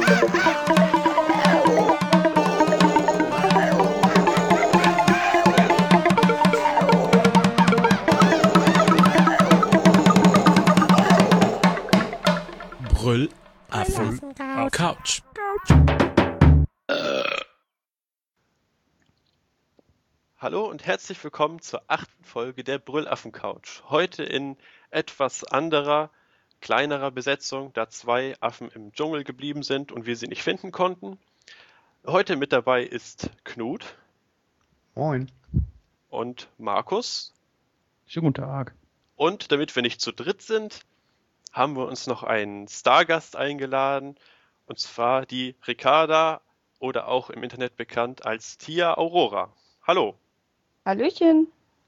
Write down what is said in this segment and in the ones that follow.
Brüllaffen Couch. Hallo und herzlich willkommen zur 8. Folge der Brüllaffen Couch. Heute in etwas anderer, kleinerer Besetzung, da 2 Affen im Dschungel geblieben sind und wir sie nicht finden konnten. Heute mit dabei ist Knut. Moin. Und Markus. Schönen guten Tag. Und damit wir nicht zu dritt sind, haben wir uns noch einen Stargast eingeladen, und zwar die Ricarda oder auch im Internet bekannt als Tia Aurora. Hallo. Hallöchen.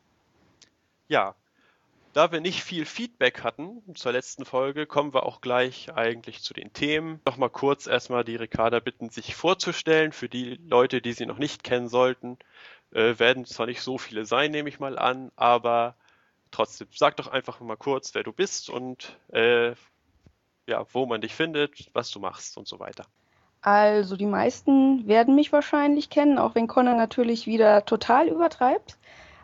Ja, da wir nicht viel Feedback hatten zur letzten Folge, kommen wir auch gleich eigentlich zu den Themen. Nochmal kurz erstmal die Ricarda bitten, sich vorzustellen. Für die Leute, die sie noch nicht kennen sollten, werden zwar nicht so viele sein, nehme ich mal an, aber trotzdem, sag doch einfach mal kurz, wer du bist und wo man dich findet, was du machst und so weiter. Also die meisten werden mich wahrscheinlich kennen, auch wenn Connor natürlich wieder total übertreibt.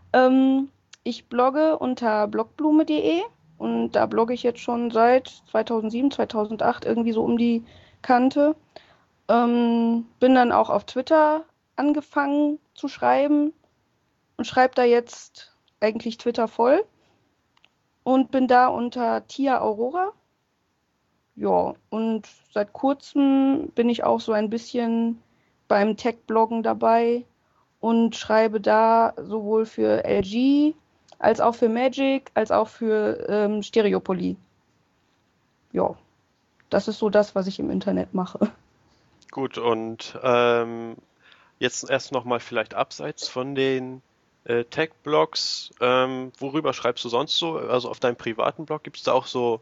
Ich blogge unter blogblume.de und da blogge ich jetzt schon seit 2007, 2008 irgendwie so um die Kante. Bin dann auch auf Twitter angefangen zu schreiben und schreibe da jetzt eigentlich Twitter voll und bin da unter Tia Aurora. Ja, und seit kurzem bin ich auch so ein bisschen beim Tech-Bloggen dabei und schreibe da sowohl für LG als auch für Magic, als auch für Stereopoly. Ja, das ist so das, was ich im Internet mache. Gut, und jetzt erst nochmal vielleicht abseits von den Tech-Blogs. Worüber schreibst du sonst so? Also auf deinem privaten Blog gibt es da auch so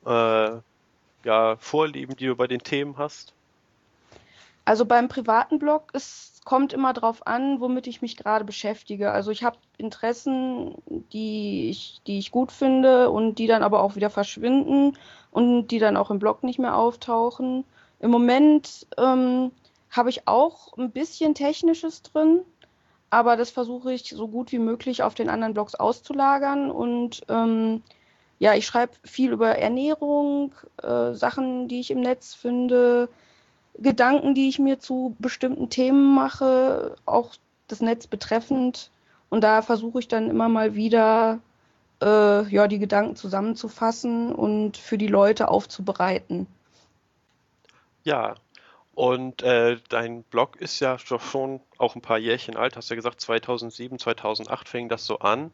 Vorlieben, die du bei den Themen hast? Also beim privaten Blog, es kommt immer drauf an, womit ich mich gerade beschäftige. Also ich habe Interessen, die ich gut finde und die dann aber auch wieder verschwinden und die dann auch im Blog nicht mehr auftauchen. Im Moment habe ich auch ein bisschen Technisches drin, aber das versuche ich so gut wie möglich auf den anderen Blogs auszulagern. Und ich schreibe viel über Ernährung, Sachen, die ich im Netz finde, Gedanken, die ich mir zu bestimmten Themen mache, auch das Netz betreffend. Und da versuche ich dann immer mal wieder, die Gedanken zusammenzufassen und für die Leute aufzubereiten. Ja, und dein Blog ist ja doch schon auch ein paar Jährchen alt. Hast ja gesagt, 2007, 2008 fing das so an.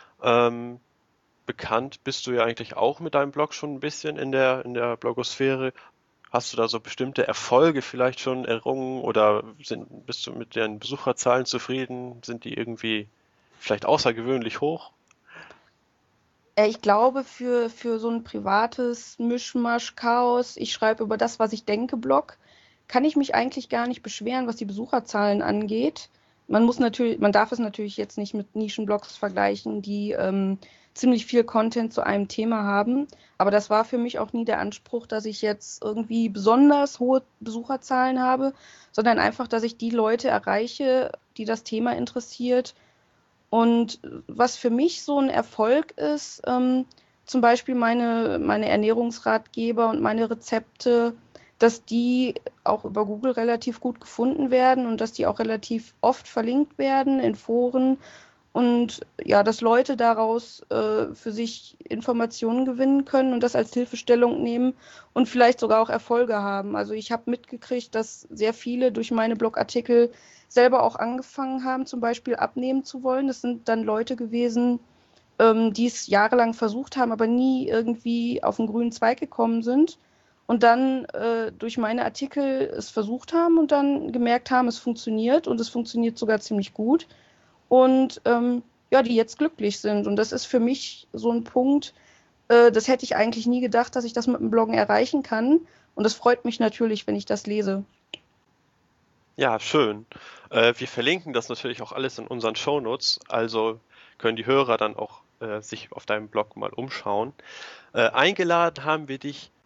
Bekannt bist du ja eigentlich auch mit deinem Blog schon ein bisschen in der Blogosphäre. Hast du da so bestimmte Erfolge vielleicht schon errungen oder bist du mit den Besucherzahlen zufrieden? Sind die irgendwie vielleicht außergewöhnlich hoch? Ich glaube, für so ein privates Mischmasch-Chaos, ich schreibe über das, was ich denke, Blog, kann ich mich eigentlich gar nicht beschweren, was die Besucherzahlen angeht. Man darf es natürlich jetzt nicht mit Nischenblogs vergleichen, die ziemlich viel Content zu einem Thema haben. Aber das war für mich auch nie der Anspruch, dass ich jetzt irgendwie besonders hohe Besucherzahlen habe, sondern einfach, dass ich die Leute erreiche, die das Thema interessiert. Und was für mich so ein Erfolg ist, zum Beispiel meine Ernährungsratgeber und meine Rezepte, dass die auch über Google relativ gut gefunden werden und dass die auch relativ oft verlinkt werden in Foren und ja, dass Leute daraus für sich Informationen gewinnen können und das als Hilfestellung nehmen und vielleicht sogar auch Erfolge haben. Also ich habe mitgekriegt, dass sehr viele durch meine Blogartikel selber auch angefangen haben, zum Beispiel abnehmen zu wollen. Das sind dann Leute gewesen, die es jahrelang versucht haben, aber nie irgendwie auf den grünen Zweig gekommen sind und dann durch meine Artikel es versucht haben und dann gemerkt haben, es funktioniert und es funktioniert sogar ziemlich gut und die jetzt glücklich sind. Und das ist für mich so ein Punkt, das hätte ich eigentlich nie gedacht, dass ich das mit dem Bloggen erreichen kann. Und es freut mich natürlich, wenn ich das lese. Ja, schön. Wir verlinken das natürlich auch alles in unseren Shownotes, also können die Hörer dann auch sich auf deinem Blog mal umschauen. Eingeladen haben wir dich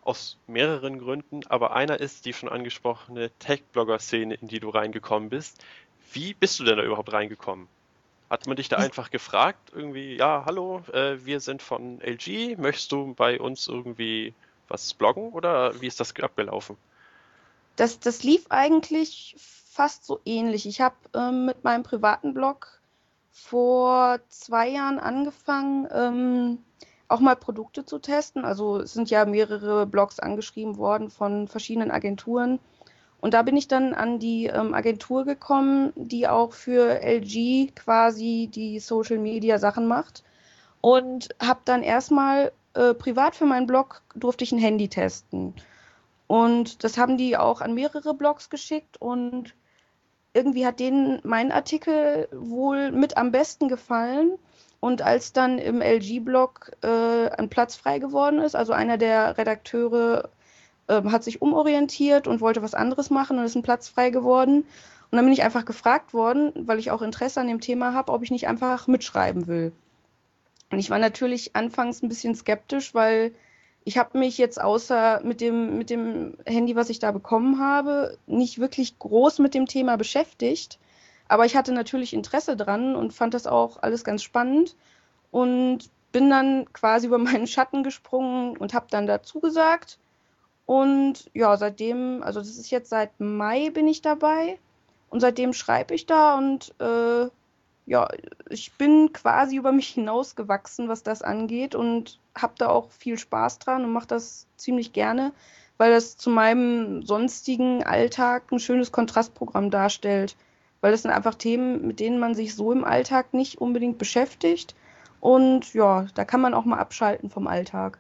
aus mehreren Gründen, aber einer ist die schon angesprochene Tech-Blogger-Szene, in die du reingekommen bist. Wie bist du denn da überhaupt reingekommen? Hat man dich da einfach gefragt, irgendwie, ja, hallo, wir sind von LG, möchtest du bei uns irgendwie was bloggen oder wie ist das abgelaufen? Das lief eigentlich fast so ähnlich. Ich habe mit meinem privaten Blog vor 2 Jahren angefangen, auch mal Produkte zu testen. Also es sind ja mehrere Blogs angeschrieben worden von verschiedenen Agenturen. Und da bin ich dann an die Agentur gekommen, die auch für LG quasi die Social-Media-Sachen macht. Und habe dann erstmal privat für meinen Blog durfte ich ein Handy testen. Und das haben die auch an mehrere Blogs geschickt und irgendwie hat denen mein Artikel wohl mit am besten gefallen. Und als dann im LG-Blog ein Platz frei geworden ist, also einer der Redakteure hat sich umorientiert und wollte was anderes machen und ist ein Platz frei geworden. Und dann bin ich einfach gefragt worden, weil ich auch Interesse an dem Thema habe, ob ich nicht einfach mitschreiben will. Und ich war natürlich anfangs ein bisschen skeptisch, weil ich habe mich jetzt außer mit dem Handy, was ich da bekommen habe, nicht wirklich groß mit dem Thema beschäftigt. Aber ich hatte natürlich Interesse dran und fand das auch alles ganz spannend und bin dann quasi über meinen Schatten gesprungen und habe dann dazu gesagt. Und ja, seitdem, also das ist jetzt seit Mai bin ich dabei und seitdem schreibe ich da und ja, ich bin quasi über mich hinausgewachsen, was das angeht und habe da auch viel Spaß dran und mache das ziemlich gerne, weil das zu meinem sonstigen Alltag ein schönes Kontrastprogramm darstellt. Weil das sind einfach Themen, mit denen man sich so im Alltag nicht unbedingt beschäftigt. Und ja, da kann man auch mal abschalten vom Alltag.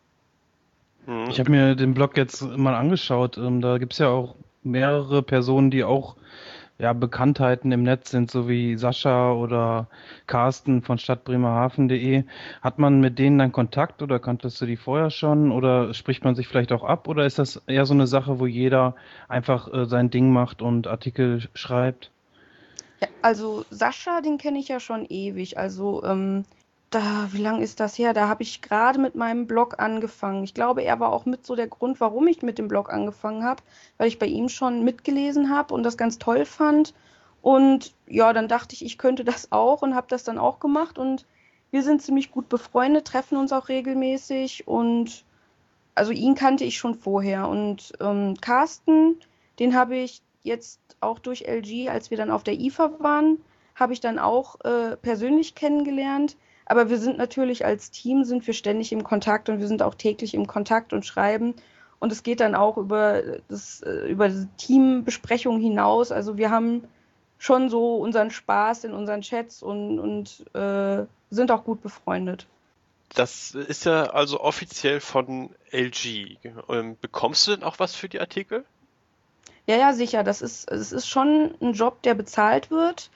Ich habe mir den Blog jetzt mal angeschaut. Da gibt es ja auch mehrere Personen, die auch Bekanntheiten im Netz sind, so wie Sascha oder Carsten von stadtbremerhaven.de. Hat man mit denen dann Kontakt oder kanntest du die vorher schon oder spricht man sich vielleicht auch ab oder ist das eher so eine Sache, wo jeder einfach sein Ding macht und Artikel schreibt? Ja, also Sascha, den kenne ich ja schon ewig. Also wie lange ist das her? Da habe ich gerade mit meinem Blog angefangen. Ich glaube, er war auch mit so der Grund, warum ich mit dem Blog angefangen habe, weil ich bei ihm schon mitgelesen habe und das ganz toll fand. Und ja, dann dachte ich, ich könnte das auch und habe das dann auch gemacht. Und wir sind ziemlich gut befreundet, treffen uns auch regelmäßig. Und also ihn kannte ich schon vorher. Und Carsten, den habe ich jetzt auch durch LG, als wir dann auf der IFA waren, habe ich dann auch persönlich kennengelernt. Aber wir sind natürlich als Team, sind wir ständig im Kontakt und wir sind auch täglich im Kontakt und schreiben. Und es geht dann auch über die Teambesprechung hinaus. Also wir haben schon so unseren Spaß in unseren Chats und sind auch gut befreundet. Das ist ja also offiziell von LG. Bekommst du denn auch was für die Artikel? Ja, sicher. Es ist schon ein Job, der bezahlt wird.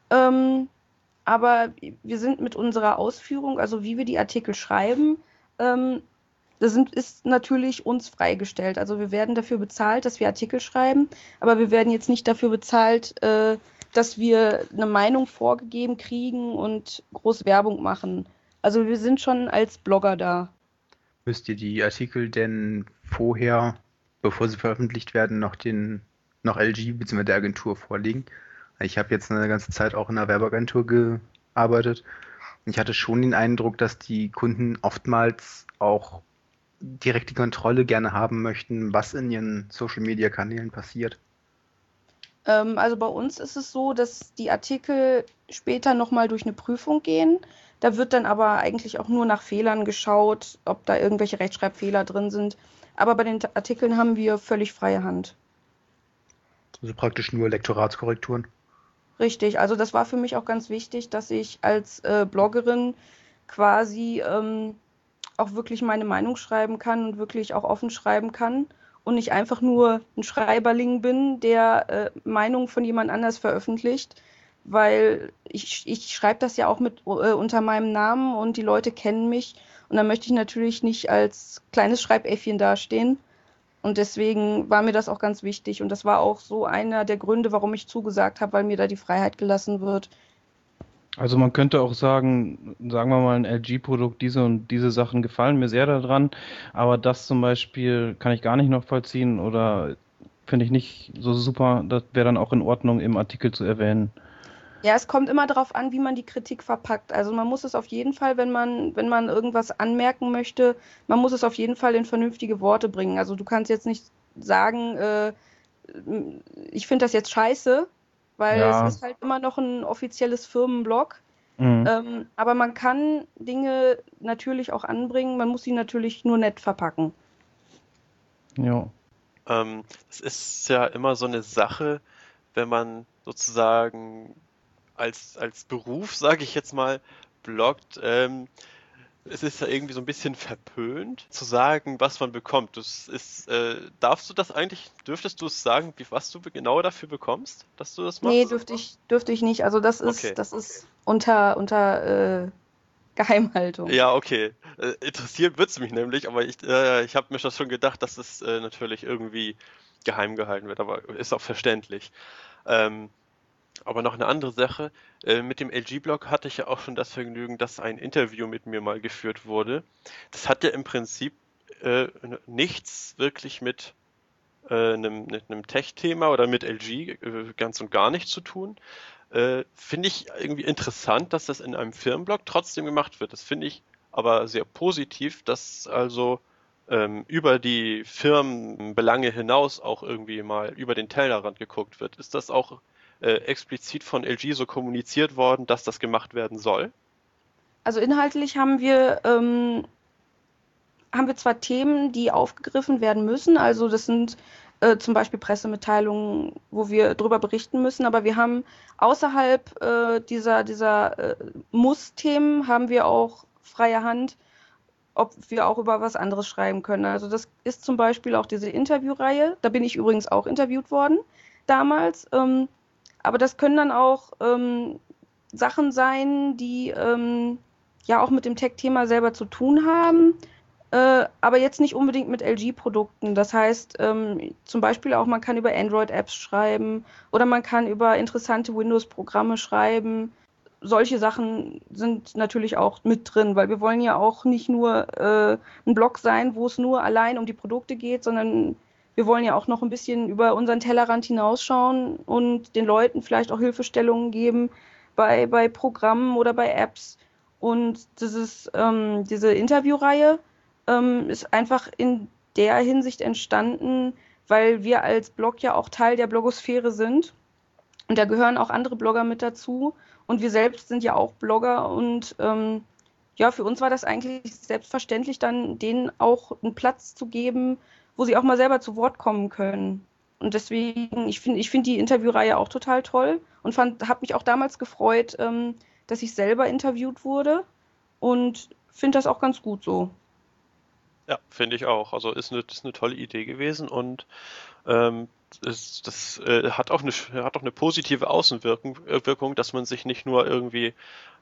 Aber wir sind mit unserer Ausführung, also wie wir die Artikel schreiben, ist natürlich uns freigestellt. Also wir werden dafür bezahlt, dass wir Artikel schreiben, aber wir werden jetzt nicht dafür bezahlt, dass wir eine Meinung vorgegeben kriegen und groß Werbung machen. Also wir sind schon als Blogger da. Müsst ihr die Artikel denn vorher, bevor sie veröffentlicht werden, noch LG bzw. der Agentur vorlegen? Ich habe jetzt eine ganze Zeit auch in einer Werbeagentur gearbeitet. Ich hatte schon den Eindruck, dass die Kunden oftmals auch direkt die Kontrolle gerne haben möchten, was in ihren Social-Media-Kanälen passiert. Also bei uns ist es so, dass die Artikel später nochmal durch eine Prüfung gehen. Da wird dann aber eigentlich auch nur nach Fehlern geschaut, ob da irgendwelche Rechtschreibfehler drin sind. Aber bei den Artikeln haben wir völlig freie Hand. Also praktisch nur Lektoratskorrekturen. Richtig, also das war für mich auch ganz wichtig, dass ich als Bloggerin quasi auch wirklich meine Meinung schreiben kann und wirklich auch offen schreiben kann und nicht einfach nur ein Schreiberling bin, der Meinung von jemand anders veröffentlicht, weil ich schreibe das ja auch mit unter meinem Namen und die Leute kennen mich und dann möchte ich natürlich nicht als kleines Schreibäffchen dastehen. Und deswegen war mir das auch ganz wichtig. Und das war auch so einer der Gründe, warum ich zugesagt habe, weil mir da die Freiheit gelassen wird. Also man könnte auch sagen, sagen wir mal, ein LG-Produkt, diese und diese Sachen gefallen mir sehr daran, aber das zum Beispiel kann ich gar nicht nachvollziehen oder finde ich nicht so super. Das wäre dann auch in Ordnung, im Artikel zu erwähnen. Ja, es kommt immer darauf an, wie man die Kritik verpackt. Also man muss es auf jeden Fall, wenn man irgendwas anmerken möchte, man muss es auf jeden Fall in vernünftige Worte bringen. Also du kannst jetzt nicht sagen, ich finde das jetzt scheiße, weil es Ja, ist halt immer noch ein offizielles Firmenblog. mhm. Aber man kann Dinge natürlich auch anbringen, man muss sie natürlich nur nett verpacken. Ja. Das ist ja immer so eine Sache, wenn man sozusagen als Beruf, sage ich jetzt mal, bloggt. Es ist ja irgendwie so ein bisschen verpönt zu sagen, was man bekommt. Darfst du das eigentlich, dürftest du es sagen, was du genau dafür bekommst, dass du das Nee, machst? dürfte ich nicht. Also das Okay. ist, das ist unter Geheimhaltung. Ja, okay. Interessiert wird's mich nämlich, aber ich habe mir das schon gedacht, dass es natürlich irgendwie geheim gehalten wird, aber ist auch verständlich. Ähm, Aber noch eine andere Sache. Mit dem LG-Blog hatte ich ja auch schon das Vergnügen, dass ein Interview mit mir mal geführt wurde. Das hat ja im Prinzip nichts wirklich mit einem Tech-Thema oder mit LG ganz und gar nichts zu tun. Finde ich irgendwie interessant, dass das in einem Firmenblog trotzdem gemacht wird. Das finde ich aber sehr positiv, dass also über die Firmenbelange hinaus auch irgendwie mal über den Tellerrand geguckt wird. Ist das auch explizit von LG so kommuniziert worden, dass das gemacht werden soll? Also inhaltlich haben wir zwar Themen, die aufgegriffen werden müssen, also das sind zum Beispiel Pressemitteilungen, wo wir darüber berichten müssen, aber wir haben außerhalb dieser Muss-Themen haben wir auch freie Hand, ob wir auch über was anderes schreiben können. Also das ist zum Beispiel auch diese Interviewreihe, da bin ich übrigens auch interviewt worden damals, aber das können dann auch Sachen sein, die ja auch mit dem Tech-Thema selber zu tun haben, aber jetzt nicht unbedingt mit LG-Produkten. Das heißt, zum Beispiel auch, man kann über Android-Apps schreiben oder man kann über interessante Windows-Programme schreiben. Solche Sachen sind natürlich auch mit drin, weil wir wollen ja auch nicht nur ein Blog sein, wo es nur allein um die Produkte geht, sondern wir wollen ja auch noch ein bisschen über unseren Tellerrand hinausschauen und den Leuten vielleicht auch Hilfestellungen geben bei Programmen oder bei Apps. Und diese Interviewreihe ist einfach in der Hinsicht entstanden, weil wir als Blog ja auch Teil der Blogosphäre sind. Und da gehören auch andere Blogger mit dazu. Und wir selbst sind ja auch Blogger. Und ja, für uns war das eigentlich selbstverständlich, dann denen auch einen Platz zu geben, wo sie auch mal selber zu Wort kommen können. Und deswegen, ich find die Interviewreihe auch total toll und habe mich auch damals gefreut, dass ich selber interviewt wurde und finde das auch ganz gut so. Ja, finde ich auch. Also ist eine tolle Idee gewesen und ähm, das hat auch eine positive Außenwirkung, dass man sich nicht nur irgendwie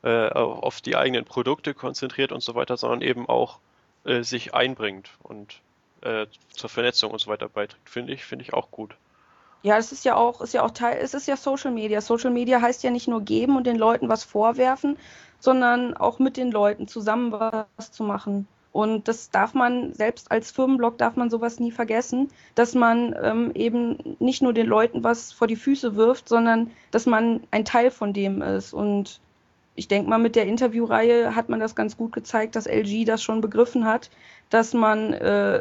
auf die eigenen Produkte konzentriert und so weiter, sondern eben auch sich einbringt und zur Vernetzung und so weiter beiträgt. Finde ich auch gut. Ja, ist ja auch Teil, es ist ja Social Media. Social Media heißt ja nicht nur geben und den Leuten was vorwerfen, sondern auch mit den Leuten zusammen was zu machen. Und das darf man, selbst als Firmenblog darf man sowas nie vergessen, dass man eben nicht nur den Leuten was vor die Füße wirft, sondern dass man ein Teil von dem ist. Und ich denke mal, mit der Interviewreihe hat man das ganz gut gezeigt, dass LG das schon begriffen hat, dass man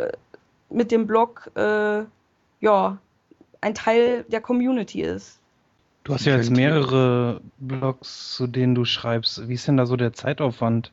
mit dem Blog ja ein Teil der Community ist. Du hast Wie ja jetzt könnt ihr, mehrere Blogs, zu denen du schreibst. Wie ist denn da so der Zeitaufwand?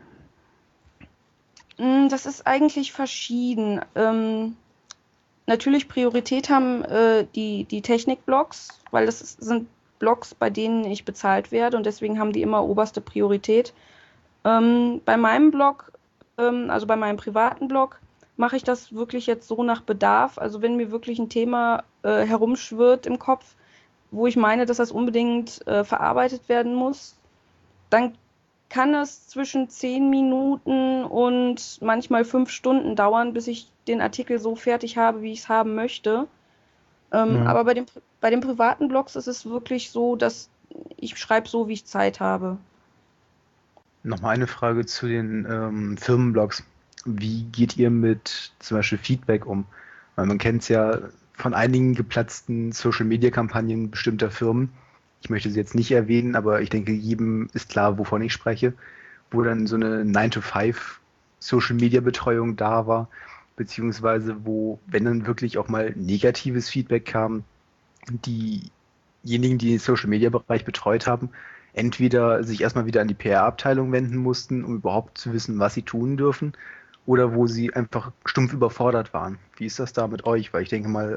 Das ist eigentlich verschieden. Natürlich Priorität haben die Technik-Blogs, weil sind Blogs, bei denen ich bezahlt werde und deswegen haben die immer oberste Priorität. Bei meinem Blog, also bei meinem privaten Blog, mache ich das wirklich jetzt so nach Bedarf. Also wenn mir wirklich ein Thema herumschwirrt im Kopf, wo ich meine, dass das unbedingt verarbeitet werden muss, dann kann es zwischen 10 Minuten und manchmal 5 Stunden dauern, bis ich den Artikel so fertig habe, wie ich es haben möchte. Mhm. Aber bei den privaten Blogs ist es wirklich so, dass ich schreibe so, wie ich Zeit habe. Nochmal eine Frage zu den Firmenblogs. Wie geht ihr mit zum Beispiel Feedback um? Weil man kennt es ja von einigen geplatzten Social-Media-Kampagnen bestimmter Firmen. Ich möchte sie jetzt nicht erwähnen, aber ich denke, jedem ist klar, wovon ich spreche, wo dann so eine 9-to-5 Social-Media-Betreuung da war, beziehungsweise wo, wenn dann wirklich auch mal negatives Feedback kam, diejenigen, die den Social-Media-Bereich betreut haben, entweder sich erstmal wieder an die PR-Abteilung wenden mussten, um überhaupt zu wissen, was sie tun dürfen, oder wo sie einfach stumpf überfordert waren. Wie ist das da mit euch? Weil ich denke mal,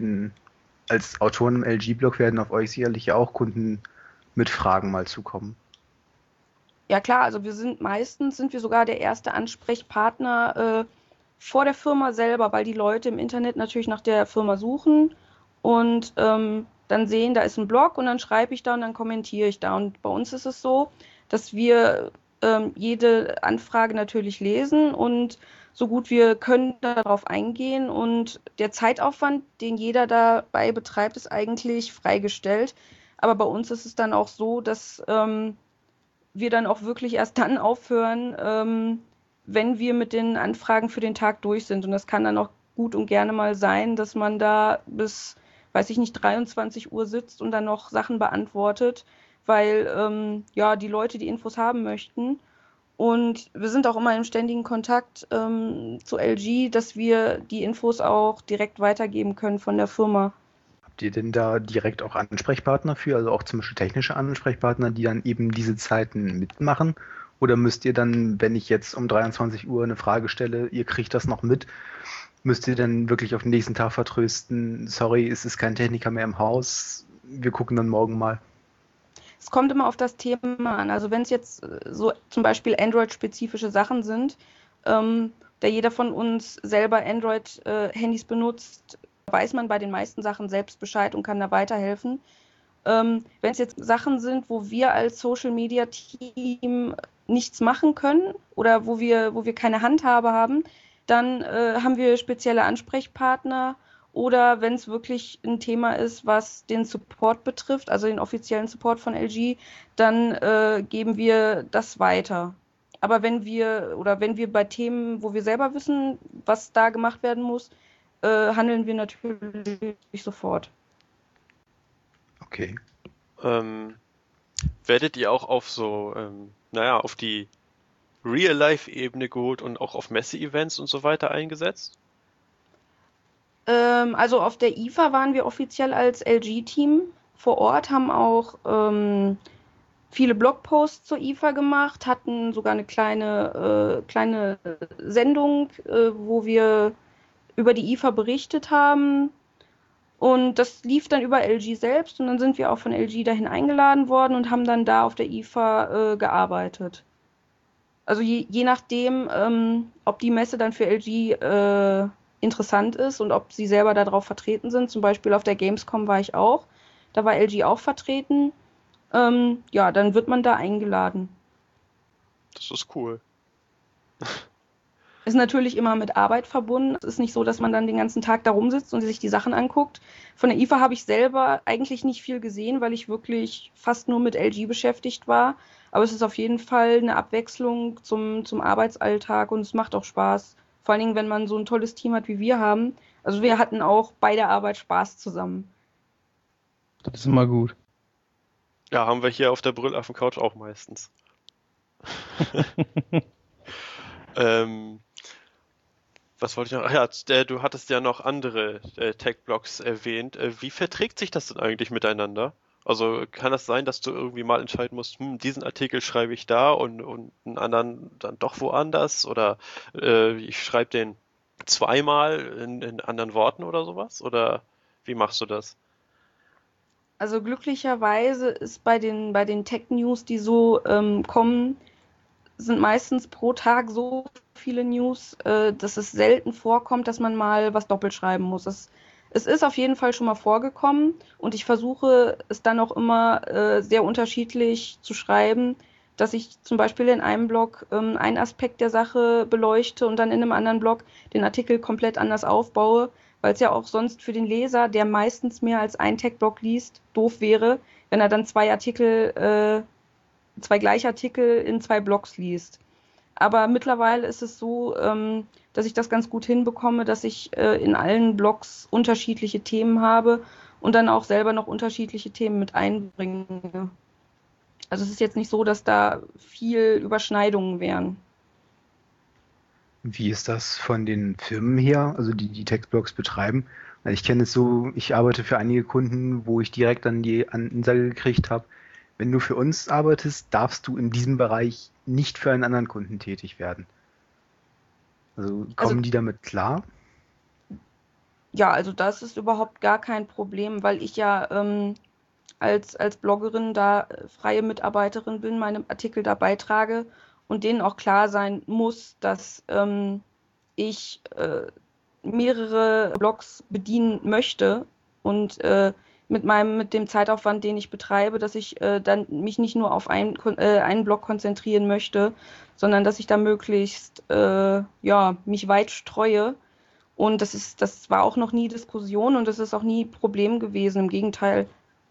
als Autoren im LG-Blog werden auf euch sicherlich ja auch Kunden mit Fragen mal zukommen. Ja klar, also meistens sind wir sogar der erste Ansprechpartner vor der Firma selber, weil die Leute im Internet natürlich nach der Firma suchen und dann sehen, da ist ein Blog und dann schreibe ich da und dann kommentiere ich da. Und bei uns ist es so, dass wir jede Anfrage natürlich lesen und so gut wir können darauf eingehen. Und der Zeitaufwand, den jeder dabei betreibt, ist eigentlich freigestellt. Aber bei uns ist es dann auch so, dass wir dann auch wirklich erst dann aufhören, wenn wir mit den Anfragen für den Tag durch sind. Und das kann dann auch gut und gerne mal sein, dass man da bis, weiß ich nicht, 23 Uhr sitzt und dann noch Sachen beantwortet, weil die Leute die Infos haben möchten. Und wir sind auch immer im ständigen Kontakt zu LG, dass wir die Infos auch direkt weitergeben können von der Firma. Habt ihr denn da direkt auch Ansprechpartner für, also auch zum Beispiel technische Ansprechpartner, die dann eben diese Zeiten mitmachen? Oder müsst ihr dann, wenn ich jetzt um 23 Uhr eine Frage stelle, ihr kriegt das noch mit, müsst ihr dann wirklich auf den nächsten Tag vertrösten, sorry, es ist kein Techniker mehr im Haus, wir gucken dann morgen mal? Es kommt immer auf das Thema an. Also wenn es jetzt so zum Beispiel Android-spezifische Sachen sind, da jeder von uns selber Android-Handys benutzt, weiß man bei den meisten Sachen selbst Bescheid und kann da weiterhelfen. Wenn es jetzt Sachen sind, wo wir als Social-Media-Team nichts machen können oder wo wir keine Handhabe haben, dann haben wir spezielle Ansprechpartner. Oder wenn es wirklich ein Thema ist, was den Support betrifft, also den offiziellen Support von LG, dann geben wir das weiter. Aber wenn wir bei Themen, wo wir selber wissen, was da gemacht werden muss, handeln wir natürlich sofort. Okay. Werdet ihr auch auf auf die Real-Life-Ebene geholt und auch auf Messe-Events und so weiter eingesetzt? Also auf der IFA waren wir offiziell als LG-Team vor Ort, haben auch viele Blogposts zur IFA gemacht, hatten sogar eine kleine Sendung, wo wir über die IFA berichtet haben. Und das lief dann über LG selbst und dann sind wir auch von LG dahin eingeladen worden und haben dann da auf der IFA gearbeitet. Also je nachdem, ob die Messe dann für LG interessant ist und ob sie selber darauf vertreten sind. Zum Beispiel auf der Gamescom war ich auch. Da war LG auch vertreten. Dann wird man da eingeladen. Das ist cool. Ist natürlich immer mit Arbeit verbunden. Es ist nicht so, dass man dann den ganzen Tag da rumsitzt und sich die Sachen anguckt. Von der IFA habe ich selber eigentlich nicht viel gesehen, weil ich wirklich fast nur mit LG beschäftigt war. Aber es ist auf jeden Fall eine Abwechslung zum Arbeitsalltag und es macht auch Spaß. Vor allen Dingen, wenn man so ein tolles Team hat, wie wir haben. Also wir hatten auch bei der Arbeit Spaß zusammen. Das ist immer gut. Ja, haben wir hier auf der Brüllaffen-Couch auch meistens. Was wollte ich noch? Ach ja, du hattest ja noch andere Tech-Blogs erwähnt. Wie verträgt sich das denn eigentlich miteinander? Also kann das sein, dass du irgendwie mal entscheiden musst, diesen Artikel schreibe ich da und einen anderen dann doch woanders? Oder ich schreibe den zweimal in anderen Worten oder sowas? Oder wie machst du das? Also glücklicherweise ist bei den Tech-News, die so kommen, sind meistens pro Tag so viele News, dass es selten vorkommt, dass man mal was doppelt schreiben muss. Es ist auf jeden Fall schon mal vorgekommen und ich versuche es dann auch immer sehr unterschiedlich zu schreiben, dass ich zum Beispiel in einem Blog einen Aspekt der Sache beleuchte und dann in einem anderen Blog den Artikel komplett anders aufbaue, weil es ja auch sonst für den Leser, der meistens mehr als einen Tech-Blog liest, doof wäre, wenn er dann zwei gleiche Artikel in 2 Blogs liest. Aber mittlerweile ist es so, dass ich das ganz gut hinbekomme, dass ich in allen Blogs unterschiedliche Themen habe und dann auch selber noch unterschiedliche Themen mit einbringe. Also es ist jetzt nicht so, dass da viel Überschneidungen wären. Wie ist das von den Firmen her, also die Textblogs betreiben? Weil ich kenne es so, ich arbeite für einige Kunden, wo ich direkt dann die Ansage gekriegt habe, wenn du für uns arbeitest, darfst du in diesem Bereich nicht für einen anderen Kunden tätig werden. Also kommen die damit klar? Ja, also das ist überhaupt gar kein Problem, weil ich ja als Bloggerin da freie Mitarbeiterin bin, meine Artikel da beitrage und denen auch klar sein muss, dass ich mehrere Blogs bedienen möchte und mit dem Zeitaufwand, den ich betreibe, dass ich dann mich nicht nur auf einen Blog konzentrieren möchte, sondern dass ich da möglichst mich weit streue. Und das war auch noch nie Diskussion und das ist auch nie Problem gewesen. Im Gegenteil.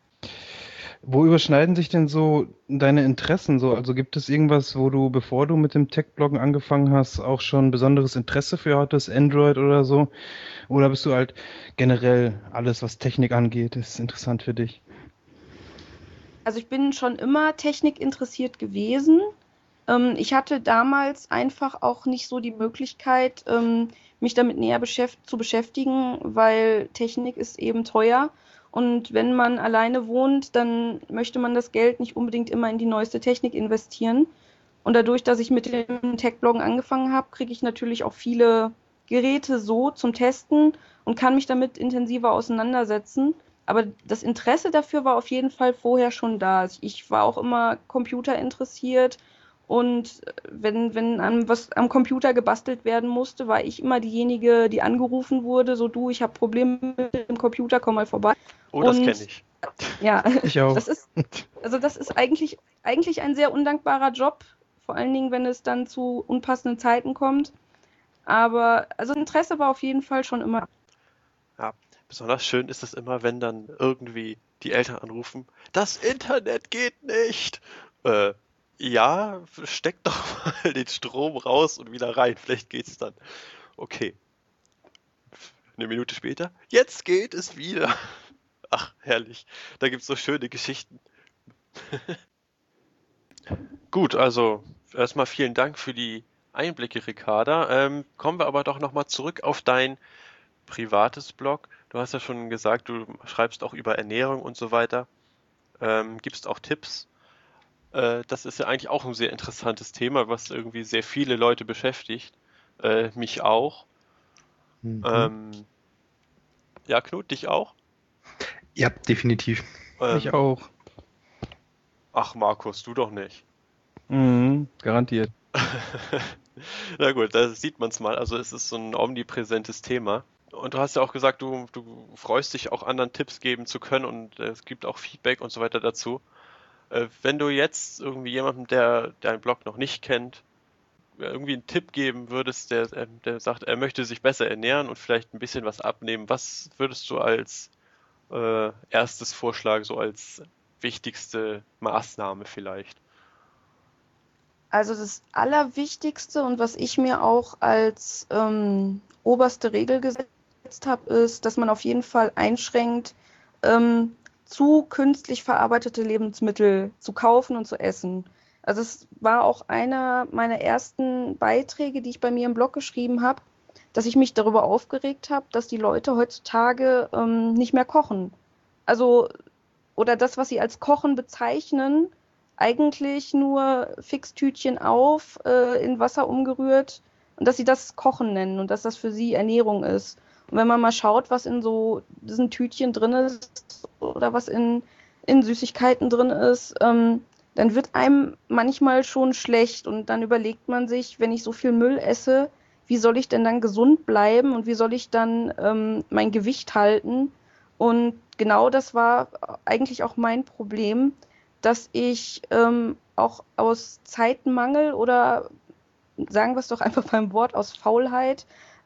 Wo überschneiden sich denn so deine Interessen so? Also gibt es irgendwas, wo du, bevor du mit dem Tech-Bloggen angefangen hast, auch schon besonderes Interesse für hattest, Android oder so? Oder bist du halt generell alles, was Technik angeht, ist interessant für dich? Also ich bin schon immer Technik interessiert gewesen. Ich hatte damals einfach auch nicht so die Möglichkeit, mich damit näher zu beschäftigen, weil Technik ist eben teuer. Und wenn man alleine wohnt, dann möchte man das Geld nicht unbedingt immer in die neueste Technik investieren. Und dadurch, dass ich mit dem Tech-Bloggen angefangen habe, kriege ich natürlich auch viele Geräte so zum Testen und kann mich damit intensiver auseinandersetzen. Aber das Interesse dafür war auf jeden Fall vorher schon da. Ich war auch immer Computer interessiert und wenn was am Computer gebastelt werden musste, war ich immer diejenige, die angerufen wurde, so du, ich habe Probleme mit dem Computer, komm mal vorbei. Oh, das kenne ich. Ja, Ich auch. das ist eigentlich ein sehr undankbarer Job, vor allen Dingen, wenn es dann zu unpassenden Zeiten kommt. Aber also Interesse war auf jeden Fall schon immer. Ja, besonders schön ist es immer, wenn dann irgendwie die Eltern anrufen, das Internet geht nicht. Ja, steck doch mal den Strom raus und wieder rein, vielleicht geht's dann. Okay. Eine Minute später, jetzt geht es wieder. Ach, herrlich. Da gibt's so schöne Geschichten. Gut, also erstmal vielen Dank für die Einblicke, Ricarda. Kommen wir aber doch nochmal zurück auf dein privates Blog. Du hast ja schon gesagt, du schreibst auch über Ernährung und so weiter. Gibst auch Tipps. Das ist ja eigentlich auch ein sehr interessantes Thema, was irgendwie sehr viele Leute beschäftigt. Mich auch. Mhm. Ja, Knut, dich auch? Ja, definitiv. Ich auch. Ach, Markus, du doch nicht. Garantiert. Na gut, da sieht man es mal. Also es ist so ein omnipräsentes Thema. Und du hast ja auch gesagt, du freust dich auch anderen Tipps geben zu können und es gibt auch Feedback und so weiter dazu. Wenn du jetzt irgendwie jemandem, der deinen Blog noch nicht kennt, irgendwie einen Tipp geben würdest, der sagt, er möchte sich besser ernähren und vielleicht ein bisschen was abnehmen, was würdest du als erstes vorschlagen, so als wichtigste Maßnahme vielleicht? Also das Allerwichtigste und was ich mir auch als oberste Regel gesetzt habe, ist, dass man auf jeden Fall einschränkt, zu künstlich verarbeitete Lebensmittel zu kaufen und zu essen. Also es war auch einer meiner ersten Beiträge, die ich bei mir im Blog geschrieben habe, dass ich mich darüber aufgeregt habe, dass die Leute heutzutage nicht mehr kochen. Also, oder das, was sie als Kochen bezeichnen, eigentlich nur Fixtütchen auf, in Wasser umgerührt und dass sie das Kochen nennen und dass das für sie Ernährung ist. Und wenn man mal schaut, was in so diesen Tütchen drin ist oder was in Süßigkeiten drin ist, dann wird einem manchmal schon schlecht und dann überlegt man sich, wenn ich so viel Müll esse, wie soll ich denn dann gesund bleiben und wie soll ich dann mein Gewicht halten? Und genau das war eigentlich auch mein Problem, dass ich auch aus Zeitmangel oder sagen wir es doch einfach beim Wort, aus Faulheit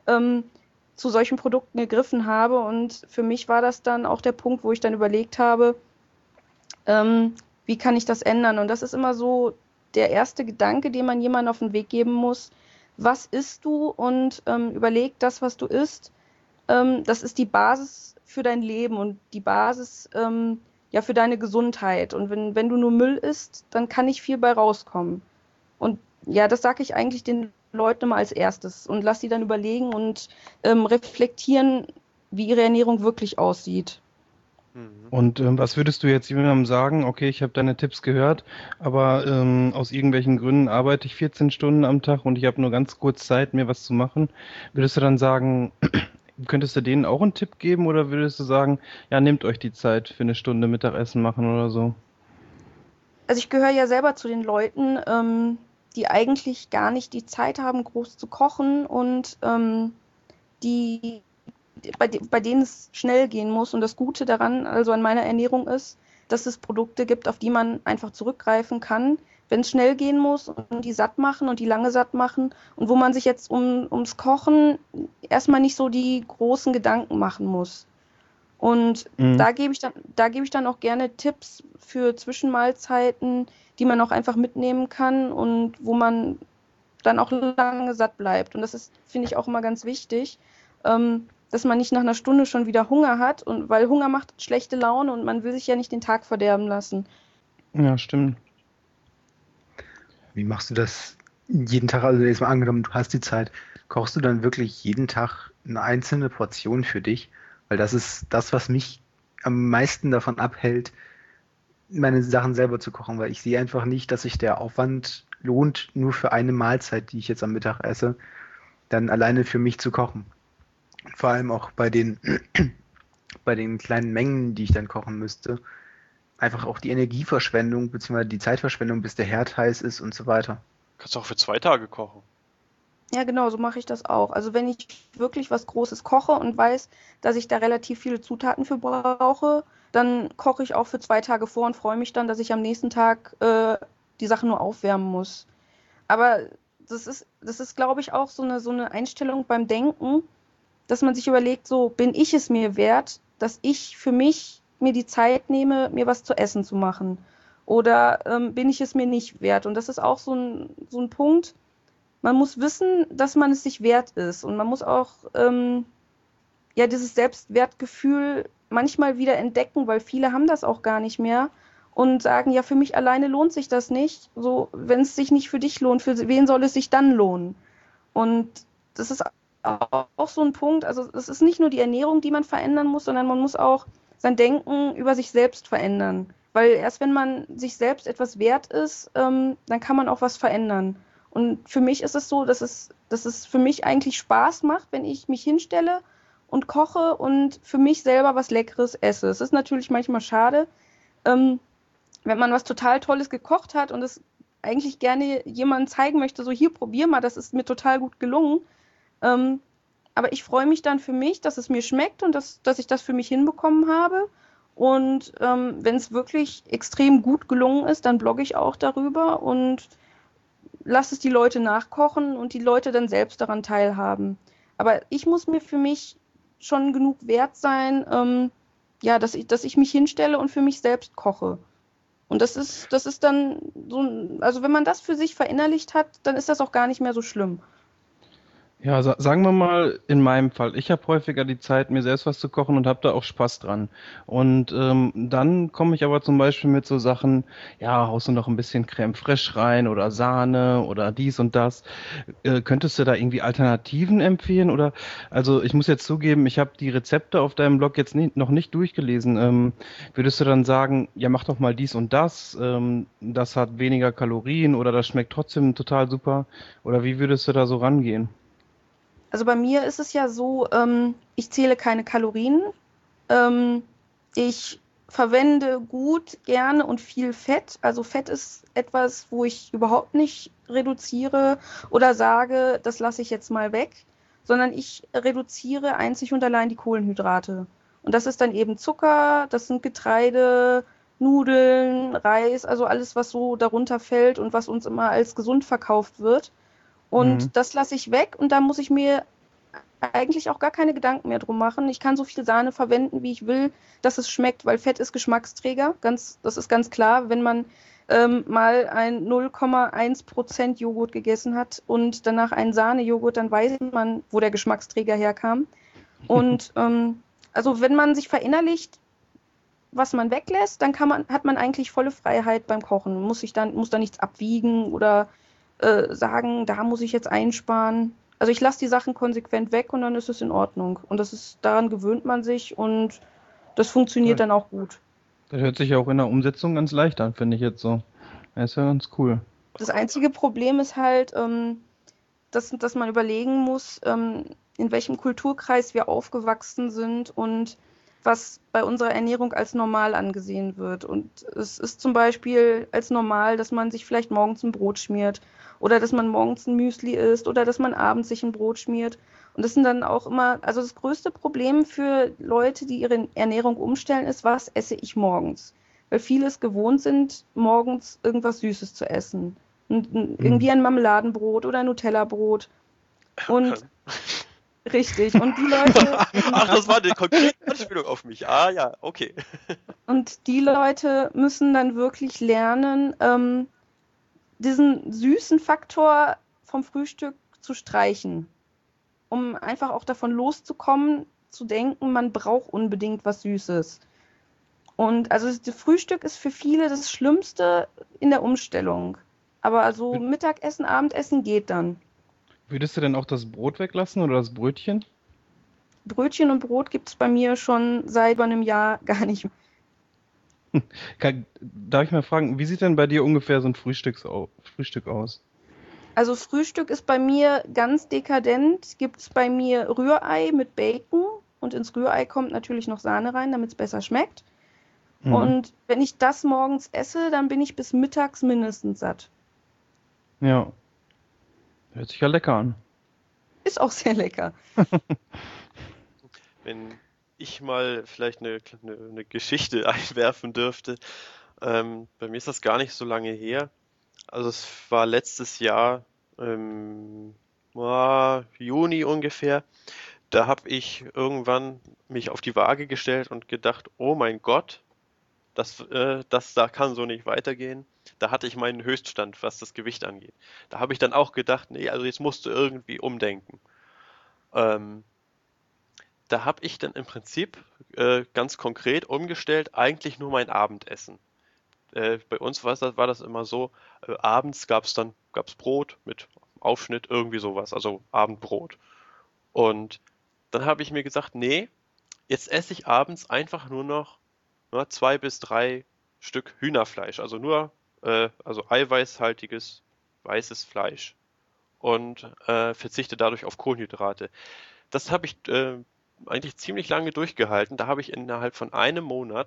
zu solchen Produkten gegriffen habe. Und für mich war das dann auch der Punkt, wo ich dann überlegt habe, Wie kann ich das ändern? Und das ist immer so der erste Gedanke, den man jemandem auf den Weg geben muss. Was isst du? Und überleg, das, was du isst, das ist die Basis für dein Leben und die Basis für deine Gesundheit. Und wenn du nur Müll isst, dann kann nicht viel bei rauskommen. Und ja, das sage ich eigentlich den Leuten immer als erstes und lass sie dann überlegen und reflektieren, wie ihre Ernährung wirklich aussieht. Und was würdest du jetzt jemandem sagen? Okay, ich habe deine Tipps gehört, aber aus irgendwelchen Gründen arbeite ich 14 Stunden am Tag und ich habe nur ganz kurz Zeit, mir was zu machen. Würdest du dann sagen, könntest du denen auch einen Tipp geben oder würdest du sagen, ja, nehmt euch die Zeit für eine Stunde Mittagessen machen oder so? Also ich gehöre ja selber zu den Leuten, die eigentlich gar nicht die Zeit haben, groß zu kochen und bei denen es schnell gehen muss. Und das Gute daran, also an meiner Ernährung ist, dass es Produkte gibt, auf die man einfach zurückgreifen kann, wenn es schnell gehen muss und die satt machen und die lange satt machen und wo man sich jetzt ums Kochen erstmal nicht so die großen Gedanken machen muss. Und da gebe ich dann auch gerne Tipps für Zwischenmahlzeiten, die man auch einfach mitnehmen kann und wo man dann auch lange satt bleibt. Und das ist, finde ich, auch immer ganz wichtig, dass man nicht nach einer Stunde schon wieder Hunger hat, und weil Hunger macht schlechte Laune und man will sich ja nicht den Tag verderben lassen. Ja, stimmt. Wie machst du das jeden Tag? Also jetzt mal angenommen, du hast die Zeit, kochst du dann wirklich jeden Tag eine einzelne Portion für dich? Weil das ist das, was mich am meisten davon abhält, meine Sachen selber zu kochen, weil ich sehe einfach nicht, dass sich der Aufwand lohnt, nur für eine Mahlzeit, die ich jetzt am Mittag esse, dann alleine für mich zu kochen. Vor allem auch bei den kleinen Mengen, die ich dann kochen müsste. Einfach auch die Energieverschwendung bzw. die Zeitverschwendung, bis der Herd heiß ist und so weiter. Kannst du auch für 2 Tage kochen. Ja, genau, so mache ich das auch. Also wenn ich wirklich was Großes koche und weiß, dass ich da relativ viele Zutaten für brauche, dann koche ich auch für 2 Tage vor und freue mich dann, dass ich am nächsten Tag die Sachen nur aufwärmen muss. Aber das ist, glaube ich, auch so eine Einstellung beim Denken, dass man sich überlegt, so bin ich es mir wert, dass ich für mich mir die Zeit nehme, mir was zu essen zu machen. Oder bin ich es mir nicht wert? Und das ist auch so ein Punkt. Man muss wissen, dass man es sich wert ist. Und man muss auch dieses Selbstwertgefühl manchmal wieder entdecken, weil viele haben das auch gar nicht mehr und sagen, ja, für mich alleine lohnt sich das nicht. So, wenn es sich nicht für dich lohnt, für wen soll es sich dann lohnen? Und das ist auch so ein Punkt. Also es ist nicht nur die Ernährung, die man verändern muss, sondern man muss auch sein Denken über sich selbst verändern. Weil erst wenn man sich selbst etwas wert ist, dann kann man auch was verändern. Und für mich ist es so, dass es für mich eigentlich Spaß macht, wenn ich mich hinstelle und koche und für mich selber was Leckeres esse. Es ist natürlich manchmal schade, wenn man was total Tolles gekocht hat und es eigentlich gerne jemandem zeigen möchte, so hier, probier mal, das ist mir total gut gelungen. Aber ich freue mich dann für mich, dass es mir schmeckt und dass ich das für mich hinbekommen habe. Und wenn es wirklich extrem gut gelungen ist, dann blogge ich auch darüber und lasse es die Leute nachkochen und die Leute dann selbst daran teilhaben. Aber ich muss mir für mich schon genug wert sein, dass ich mich hinstelle und für mich selbst koche. Und das ist dann so, also wenn man das für sich verinnerlicht hat, dann ist das auch gar nicht mehr so schlimm. Ja, sagen wir mal, in meinem Fall, ich habe häufiger die Zeit, mir selbst was zu kochen und habe da auch Spaß dran. Und dann komme ich aber zum Beispiel mit so Sachen, ja, haust du noch ein bisschen Crème fraîche rein oder Sahne oder dies und das. Könntest du da irgendwie Alternativen empfehlen? Oder, also ich muss jetzt zugeben, ich habe die Rezepte auf deinem Blog jetzt noch nicht durchgelesen. Würdest du dann sagen, ja, mach doch mal dies und das, das hat weniger Kalorien oder das schmeckt trotzdem total super? Oder wie würdest du da so rangehen? Also bei mir ist es ja so, ich zähle keine Kalorien. Ich verwende gut, gerne und viel Fett. Also Fett ist etwas, wo ich überhaupt nicht reduziere oder sage, das lasse ich jetzt mal weg, sondern ich reduziere einzig und allein die Kohlenhydrate. Und das ist dann eben Zucker, das sind Getreide, Nudeln, Reis, also alles, was so darunter fällt und was uns immer als gesund verkauft wird. Mhm. Und das lasse ich weg und da muss ich mir eigentlich auch gar keine Gedanken mehr drum machen. Ich kann so viel Sahne verwenden, wie ich will, dass es schmeckt, weil Fett ist Geschmacksträger. Das ist ganz klar. Wenn man mal ein 0,1% Joghurt gegessen hat und danach einen Sahnejoghurt, dann weiß man, wo der Geschmacksträger herkam. Und also wenn man sich verinnerlicht, was man weglässt, dann hat man eigentlich volle Freiheit beim Kochen. Muss da nichts abwiegen oder sagen, da muss ich jetzt einsparen. Also ich lasse die Sachen konsequent weg und dann ist es in Ordnung. Und daran gewöhnt man sich und das funktioniert dann auch gut. Das hört sich ja auch in der Umsetzung ganz leicht an, finde ich jetzt so. Das ist ja ganz cool. Das einzige Problem ist halt, dass man überlegen muss, in welchem Kulturkreis wir aufgewachsen sind und was bei unserer Ernährung als normal angesehen wird. Und es ist zum Beispiel als normal, dass man sich vielleicht morgens ein Brot schmiert oder dass man morgens ein Müsli isst oder dass man abends sich ein Brot schmiert. Und das sind dann auch immer, also das größte Problem für Leute, die ihre Ernährung umstellen, ist, was esse ich morgens? Weil viele es gewohnt sind, morgens irgendwas Süßes zu essen. Irgendwie ein Marmeladenbrot oder ein Nutella-Brot. Und richtig. Und die Leute. Ach, das war eine konkrete Anspielung auf mich. Ah ja, okay. Und die Leute müssen dann wirklich lernen, diesen süßen Faktor vom Frühstück zu streichen. Um einfach auch davon loszukommen, zu denken, man braucht unbedingt was Süßes. Und also das Frühstück ist für viele das Schlimmste in der Umstellung. Aber also Mittagessen, Abendessen geht dann. Würdest du denn auch das Brot weglassen oder das Brötchen? Brötchen und Brot gibt es bei mir schon seit über einem Jahr gar nicht mehr. Darf ich mal fragen, wie sieht denn bei dir ungefähr so ein Frühstück aus? Also Frühstück ist bei mir ganz dekadent. Gibt es bei mir Rührei mit Bacon und ins Rührei kommt natürlich noch Sahne rein, damit es besser schmeckt. Und wenn ich das morgens esse, dann bin ich bis mittags mindestens satt. Ja. Hört sich ja lecker an. Ist auch sehr lecker. Wenn ich mal vielleicht eine Geschichte einwerfen dürfte, bei mir ist das gar nicht so lange her. Also es war letztes Jahr, Juni ungefähr, da habe ich irgendwann mich auf die Waage gestellt und gedacht, oh mein Gott, das da kann so nicht weitergehen. Da hatte ich meinen Höchststand, was das Gewicht angeht. Da habe ich dann auch gedacht, nee, also jetzt musst du irgendwie umdenken. Da habe ich dann im Prinzip ganz konkret umgestellt, eigentlich nur mein Abendessen. Bei uns war das immer so, abends gab's Brot mit Aufschnitt, irgendwie sowas, also Abendbrot. Und dann habe ich mir gesagt, nee, jetzt esse ich abends einfach nur noch 2 bis 3 Stück Hühnerfleisch, also also eiweißhaltiges weißes Fleisch und verzichte dadurch auf Kohlenhydrate. Das habe ich eigentlich ziemlich lange durchgehalten. Da habe ich innerhalb von einem Monat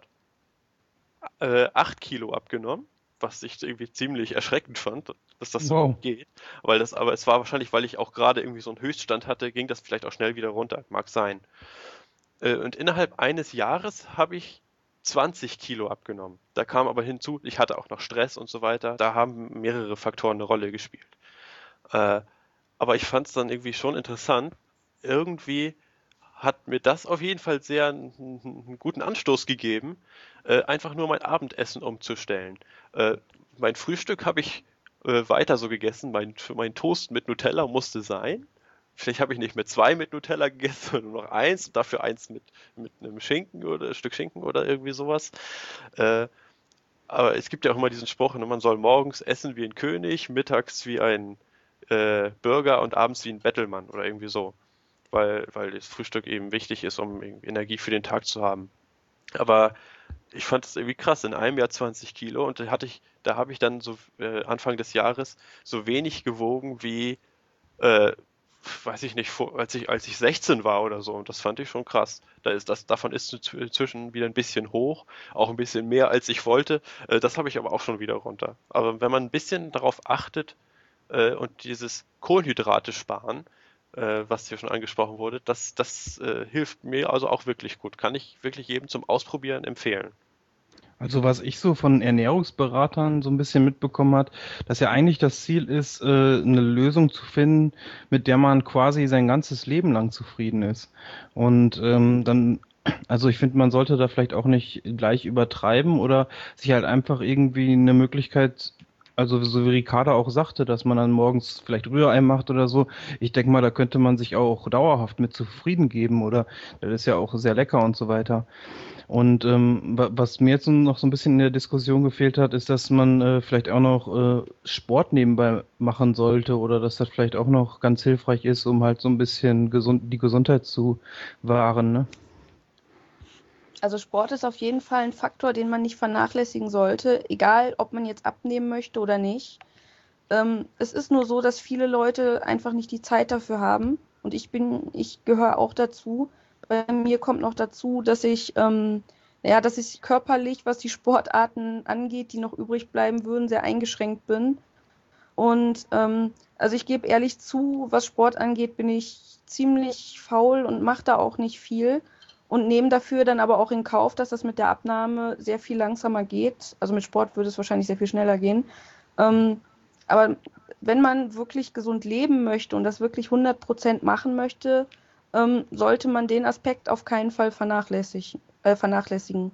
8 Kilo abgenommen, was ich irgendwie ziemlich erschreckend fand, dass das so geht. Aber es war wahrscheinlich, weil ich auch gerade irgendwie so einen Höchststand hatte, ging das vielleicht auch schnell wieder runter. Mag sein. Und innerhalb eines Jahres habe ich 20 Kilo abgenommen. Da kam aber hinzu, ich hatte auch noch Stress und so weiter. Da haben mehrere Faktoren eine Rolle gespielt. Aber ich fand es dann irgendwie schon interessant. Irgendwie hat mir das auf jeden Fall sehr einen guten Anstoß gegeben, einfach nur mein Abendessen umzustellen. Mein Frühstück habe ich weiter so gegessen. Mein Toast mit Nutella musste sein. Vielleicht habe ich nicht mehr 2 mit Nutella gegessen, sondern nur noch 1 und dafür 1 mit einem Schinken oder ein Stück Schinken oder irgendwie sowas. Aber es gibt ja auch immer diesen Spruch, man soll morgens essen wie ein König, mittags wie ein Bürger und abends wie ein Bettelmann oder irgendwie so. Weil das Frühstück eben wichtig ist, um Energie für den Tag zu haben. Aber ich fand es irgendwie krass, in einem Jahr 20 Kilo und da habe ich dann so Anfang des Jahres so wenig gewogen wie weiß ich nicht, als ich 16 war oder so. Und das fand ich schon krass. Davon ist inzwischen wieder ein bisschen hoch, auch ein bisschen mehr als ich wollte. Das habe ich aber auch schon wieder runter. Aber wenn man ein bisschen darauf achtet und dieses Kohlenhydrate sparen, was hier schon angesprochen wurde, das hilft mir also auch wirklich gut. Kann ich wirklich jedem zum Ausprobieren empfehlen. Also was ich so von Ernährungsberatern so ein bisschen mitbekommen hat, dass ja eigentlich das Ziel ist, eine Lösung zu finden, mit der man quasi sein ganzes Leben lang zufrieden ist. Und dann, also ich finde, man sollte da vielleicht auch nicht gleich übertreiben oder sich halt einfach irgendwie eine Möglichkeit, also so wie Ricarda auch sagte, dass man dann morgens vielleicht Rührei macht oder so. Ich denke mal, da könnte man sich auch dauerhaft mit zufrieden geben oder das ist ja auch sehr lecker und so weiter. Und was mir jetzt noch so ein bisschen in der Diskussion gefehlt hat, ist, dass man vielleicht auch noch Sport nebenbei machen sollte oder dass das vielleicht auch noch ganz hilfreich ist, um halt so ein bisschen die Gesundheit zu wahren, ne? Also Sport ist auf jeden Fall ein Faktor, den man nicht vernachlässigen sollte, egal ob man jetzt abnehmen möchte oder nicht. Es ist nur so, dass viele Leute einfach nicht die Zeit dafür haben. Und ich gehöre auch dazu. Bei mir kommt noch dazu, dass ich körperlich, was die Sportarten angeht, die noch übrig bleiben würden, sehr eingeschränkt bin. Und also ich gebe ehrlich zu, was Sport angeht, bin ich ziemlich faul und mache da auch nicht viel und nehme dafür dann aber auch in Kauf, dass das mit der Abnahme sehr viel langsamer geht. Also mit Sport würde es wahrscheinlich sehr viel schneller gehen. Ähm, aber wenn man wirklich gesund leben möchte und das wirklich 100% machen möchte, sollte man den Aspekt auf keinen Fall vernachlässigen.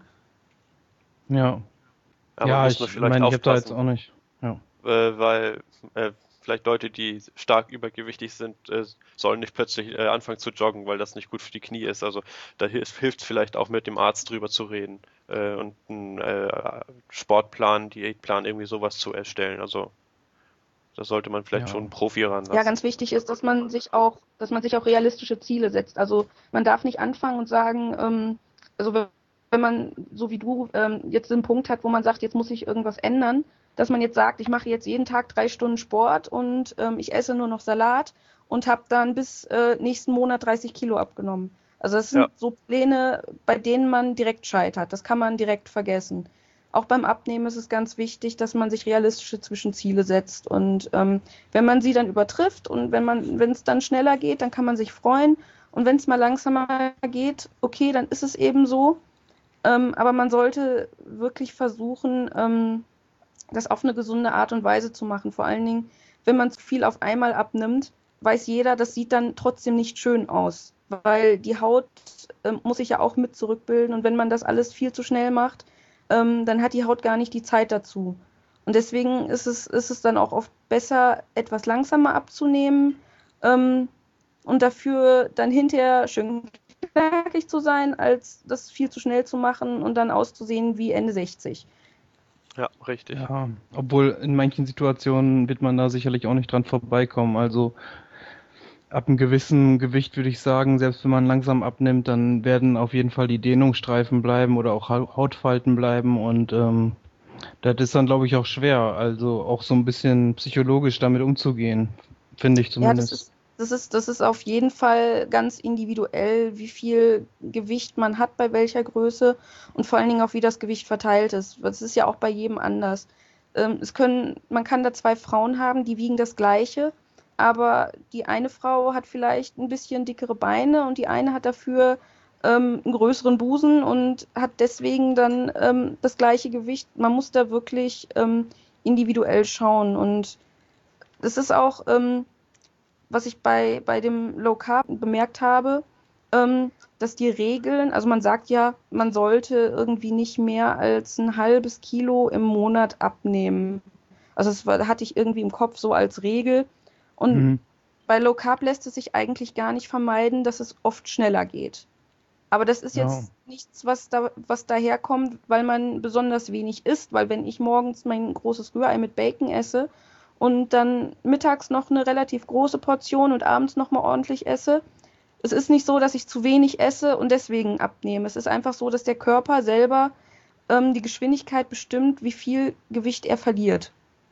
Ja. Aber Ja, muss man ich vielleicht meine, ich habe da jetzt aufpassen, auch nicht. Ja. weil vielleicht Leute, die stark übergewichtig sind, sollen nicht plötzlich anfangen zu joggen, weil das nicht gut für die Knie ist. Also da hilft es vielleicht auch mit dem Arzt drüber zu reden und einen Sportplan, Diätplan, irgendwie sowas zu erstellen. Also da sollte man vielleicht schon Ja. einen Profi Ja, ranlassen. ganz wichtig ist, dass man sich auch realistische Ziele setzt. Also man darf nicht anfangen und sagen, also wenn man, so wie du, jetzt einen Punkt hat, wo man sagt, jetzt muss ich irgendwas ändern, dass man jetzt sagt, ich mache jetzt jeden Tag 3 Stunden Sport und ich esse nur noch Salat und habe dann bis nächsten Monat 30 Kilo abgenommen. Also das Ja, sind so Pläne, bei denen man direkt scheitert. Das kann man direkt vergessen. Auch beim Abnehmen ist es ganz wichtig, dass man sich realistische Zwischenziele setzt und wenn man sie dann übertrifft und wenn es dann schneller geht, dann kann man sich freuen. Und wenn es mal langsamer geht, okay, dann ist es eben so. Aber man sollte wirklich versuchen, das auf eine gesunde Art und Weise zu machen. Vor allen Dingen, wenn man zu viel auf einmal abnimmt, weiß jeder, das sieht dann trotzdem nicht schön aus, weil die Haut muss sich ja auch mit zurückbilden. Und wenn man das alles viel zu schnell macht, dann hat die Haut gar nicht die Zeit dazu. Und deswegen ist es dann auch oft besser, etwas langsamer abzunehmen und dafür dann hinterher schön knackig zu sein, als das viel zu schnell zu machen und dann auszusehen wie Ende 60. ja, richtig. Ja, obwohl in manchen Situationen wird man da sicherlich auch nicht dran vorbeikommen. Also ab einem gewissen Gewicht würde ich sagen, selbst wenn man langsam abnimmt, dann werden auf jeden Fall die Dehnungsstreifen bleiben oder auch Hautfalten bleiben und das ist dann, glaube ich, auch schwer. Also auch so ein bisschen psychologisch damit umzugehen, finde ich Ja, zumindest. das ist auf jeden Fall ganz individuell, wie viel Gewicht man hat bei welcher Größe und vor allen Dingen auch, wie das Gewicht verteilt ist. Das ist ja auch bei jedem anders. Man kann da zwei Frauen haben, die wiegen das Gleiche, aber die eine Frau hat vielleicht ein bisschen dickere Beine und die eine hat dafür einen größeren Busen und hat deswegen dann das gleiche Gewicht. Man muss da wirklich individuell schauen und es ist auch was ich bei dem Low Carb bemerkt habe, dass die Regeln, also man sagt ja, man sollte irgendwie nicht mehr als ein halbes Kilo im Monat abnehmen. Also hatte ich irgendwie im Kopf so als Regel. Und Mhm. bei Low Carb lässt es sich eigentlich gar nicht vermeiden, dass es oft schneller geht. Aber das ist Ja. jetzt nichts, was daherkommt, weil man besonders wenig isst, weil wenn ich morgens mein großes Rührei mit Bacon esse und dann mittags noch eine relativ große Portion und abends noch mal ordentlich esse, es ist nicht so, dass ich zu wenig esse und deswegen abnehme. Es ist einfach so, dass der Körper selber die Geschwindigkeit bestimmt, wie viel Gewicht er verliert.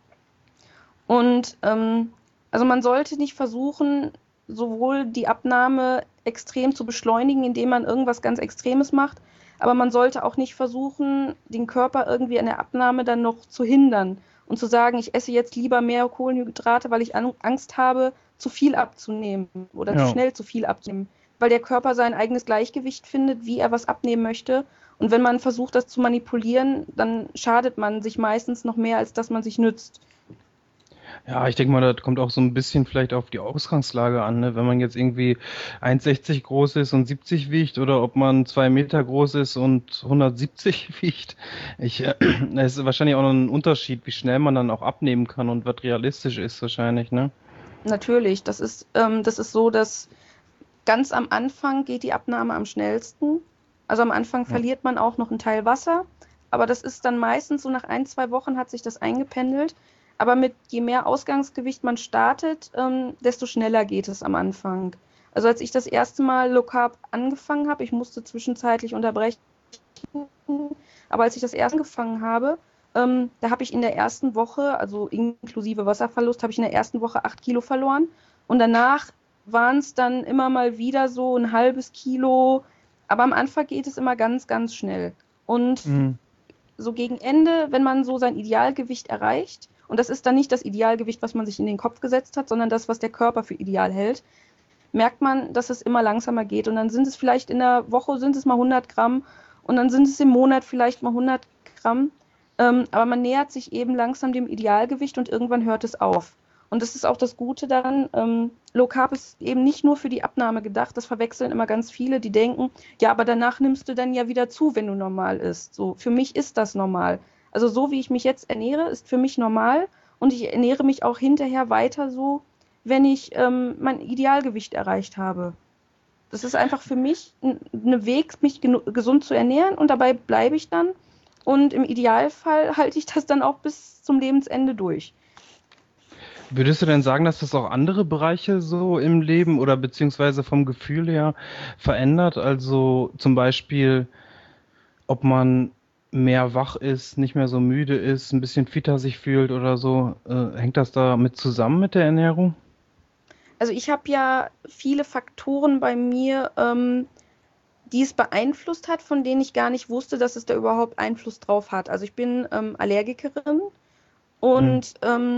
Und also man sollte nicht versuchen, sowohl die Abnahme extrem zu beschleunigen, indem man irgendwas ganz Extremes macht, aber man sollte auch nicht versuchen, den Körper irgendwie an der Abnahme dann noch zu hindern und zu sagen, ich esse jetzt lieber mehr Kohlenhydrate, weil ich Angst habe, zu viel abzunehmen oder zu Ja. schnell zu viel abzunehmen. weil der Körper sein eigenes Gleichgewicht findet, wie er was abnehmen möchte. Und wenn man versucht, das zu manipulieren, dann schadet man sich meistens noch mehr, als dass man sich nützt. Ja, ich denke mal, das kommt auch so ein bisschen vielleicht auf die Ausgangslage an, ne? Wenn man jetzt irgendwie 1,60 groß ist und 70 wiegt oder ob man 2 Meter groß ist und 170 wiegt. Es ist wahrscheinlich auch noch ein Unterschied, wie schnell man dann auch abnehmen kann und was realistisch ist wahrscheinlich, ne? Natürlich, das ist so, dass ganz am Anfang geht die Abnahme am schnellsten. Also am Anfang verliert man auch noch einen Teil Wasser, aber das ist dann meistens so nach 1-2 Wochen hat sich das eingependelt. Aber je mehr Ausgangsgewicht man startet, desto schneller geht es am Anfang. Also als ich das erste Mal Low Carb angefangen habe, ich musste zwischenzeitlich unterbrechen, aber als ich das erst angefangen habe, da habe ich in der ersten Woche, also inklusive Wasserverlust, habe ich in der ersten Woche 8 Kilo verloren und danach waren es dann immer mal wieder so ein halbes Kilo, aber am Anfang geht es immer ganz, ganz schnell. Und so gegen Ende, wenn man so sein Idealgewicht erreicht, und das ist dann nicht das Idealgewicht, was man sich in den Kopf gesetzt hat, sondern das, was der Körper für ideal hält, merkt man, dass es immer langsamer geht. Und dann sind es vielleicht in der Woche sind es mal 100 Gramm und dann sind es im Monat vielleicht mal 100 Gramm. Aber man nähert sich eben langsam dem Idealgewicht und irgendwann hört es auf. Und das ist auch das Gute daran, Low Carb ist eben nicht nur für die Abnahme gedacht, das verwechseln immer ganz viele, die denken, ja, aber danach nimmst du dann ja wieder zu, wenn du normal isst. So, für mich ist das normal. Also so wie ich mich jetzt ernähre, ist für mich normal und ich ernähre mich auch hinterher weiter so, wenn ich mein Idealgewicht erreicht habe. Das ist einfach für mich ein Weg, mich gesund zu ernähren und dabei bleibe ich dann und im Idealfall halte ich das dann auch bis zum Lebensende durch. Würdest du denn sagen, dass das auch andere Bereiche so im Leben oder beziehungsweise vom Gefühl her verändert? Also zum Beispiel, ob man mehr wach ist, nicht mehr so müde ist, ein bisschen fitter sich fühlt oder so. Hängt das da mit zusammen mit der Ernährung? Also ich habe ja viele Faktoren bei mir, die es beeinflusst hat, von denen ich gar nicht wusste, dass es da überhaupt Einfluss drauf hat. Also ich bin Allergikerin und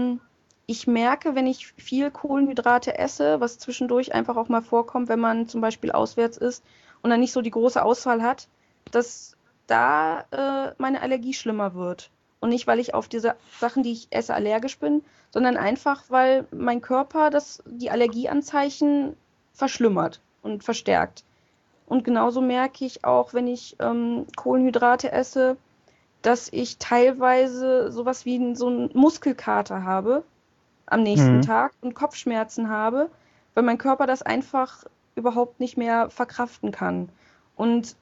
ich merke, wenn ich viel Kohlenhydrate esse, was zwischendurch einfach auch mal vorkommt, wenn man zum Beispiel auswärts ist und dann nicht so die große Auswahl hat, dass da meine Allergie schlimmer wird. Und nicht, weil ich auf diese Sachen, die ich esse, allergisch bin, sondern einfach, weil mein Körper die Allergieanzeichen verschlimmert und verstärkt. Und genauso merke ich auch, wenn ich Kohlenhydrate esse, dass ich teilweise sowas wie so einen Muskelkater habe am nächsten Tag und Kopfschmerzen habe, weil mein Körper das einfach überhaupt nicht mehr verkraften kann. Und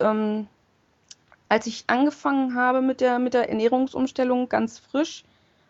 als ich angefangen habe mit der Ernährungsumstellung ganz frisch,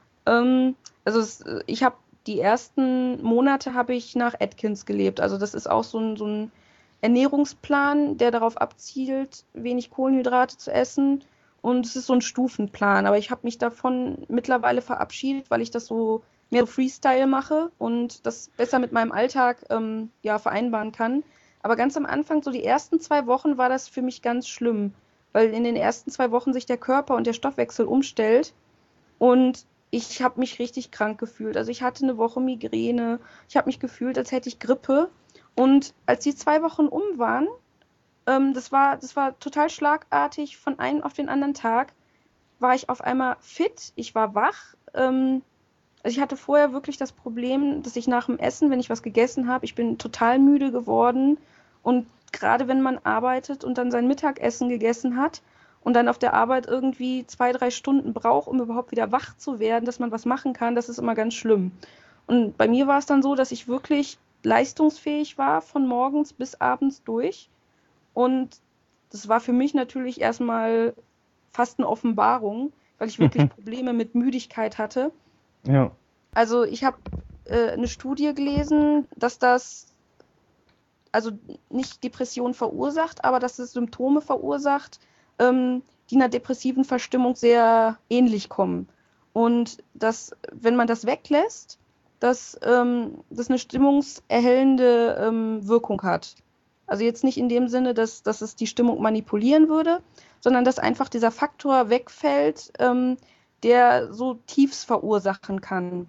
ich habe die ersten Monate habe ich nach Atkins gelebt. Also das ist auch so ein Ernährungsplan, der darauf abzielt, wenig Kohlenhydrate zu essen. Und es ist so ein Stufenplan. Aber ich habe mich davon mittlerweile verabschiedet, weil ich das so mehr Freestyle mache und das besser mit meinem Alltag vereinbaren kann. Aber ganz am Anfang, so die ersten 2 Wochen, war das für mich ganz schlimm, weil in den ersten 2 Wochen sich der Körper und der Stoffwechsel umstellt und ich habe mich richtig krank gefühlt. Also ich hatte eine Woche Migräne, ich habe mich gefühlt, als hätte ich Grippe. Und als die 2 Wochen um waren, das war total schlagartig, von einem auf den anderen Tag war ich auf einmal fit, ich war wach. Also ich hatte vorher wirklich das Problem, dass ich nach dem Essen, wenn ich was gegessen habe, ich bin total müde geworden. Und gerade wenn man arbeitet und dann sein Mittagessen gegessen hat und dann auf der Arbeit irgendwie 2-3 Stunden braucht, um überhaupt wieder wach zu werden, dass man was machen kann, das ist immer ganz schlimm. Und bei mir war es dann so, dass ich wirklich leistungsfähig war von morgens bis abends durch. Und das war für mich natürlich erstmal fast eine Offenbarung, weil ich wirklich Probleme mit Müdigkeit hatte. Ja. Also ich habe eine Studie gelesen, dass das also nicht Depression verursacht, aber dass es Symptome verursacht, die einer depressiven Verstimmung sehr ähnlich kommen. Und dass, wenn man das weglässt, dass das eine stimmungserhellende Wirkung hat. Also jetzt nicht in dem Sinne, dass es die Stimmung manipulieren würde, sondern dass einfach dieser Faktor wegfällt, der so Tiefs verursachen kann.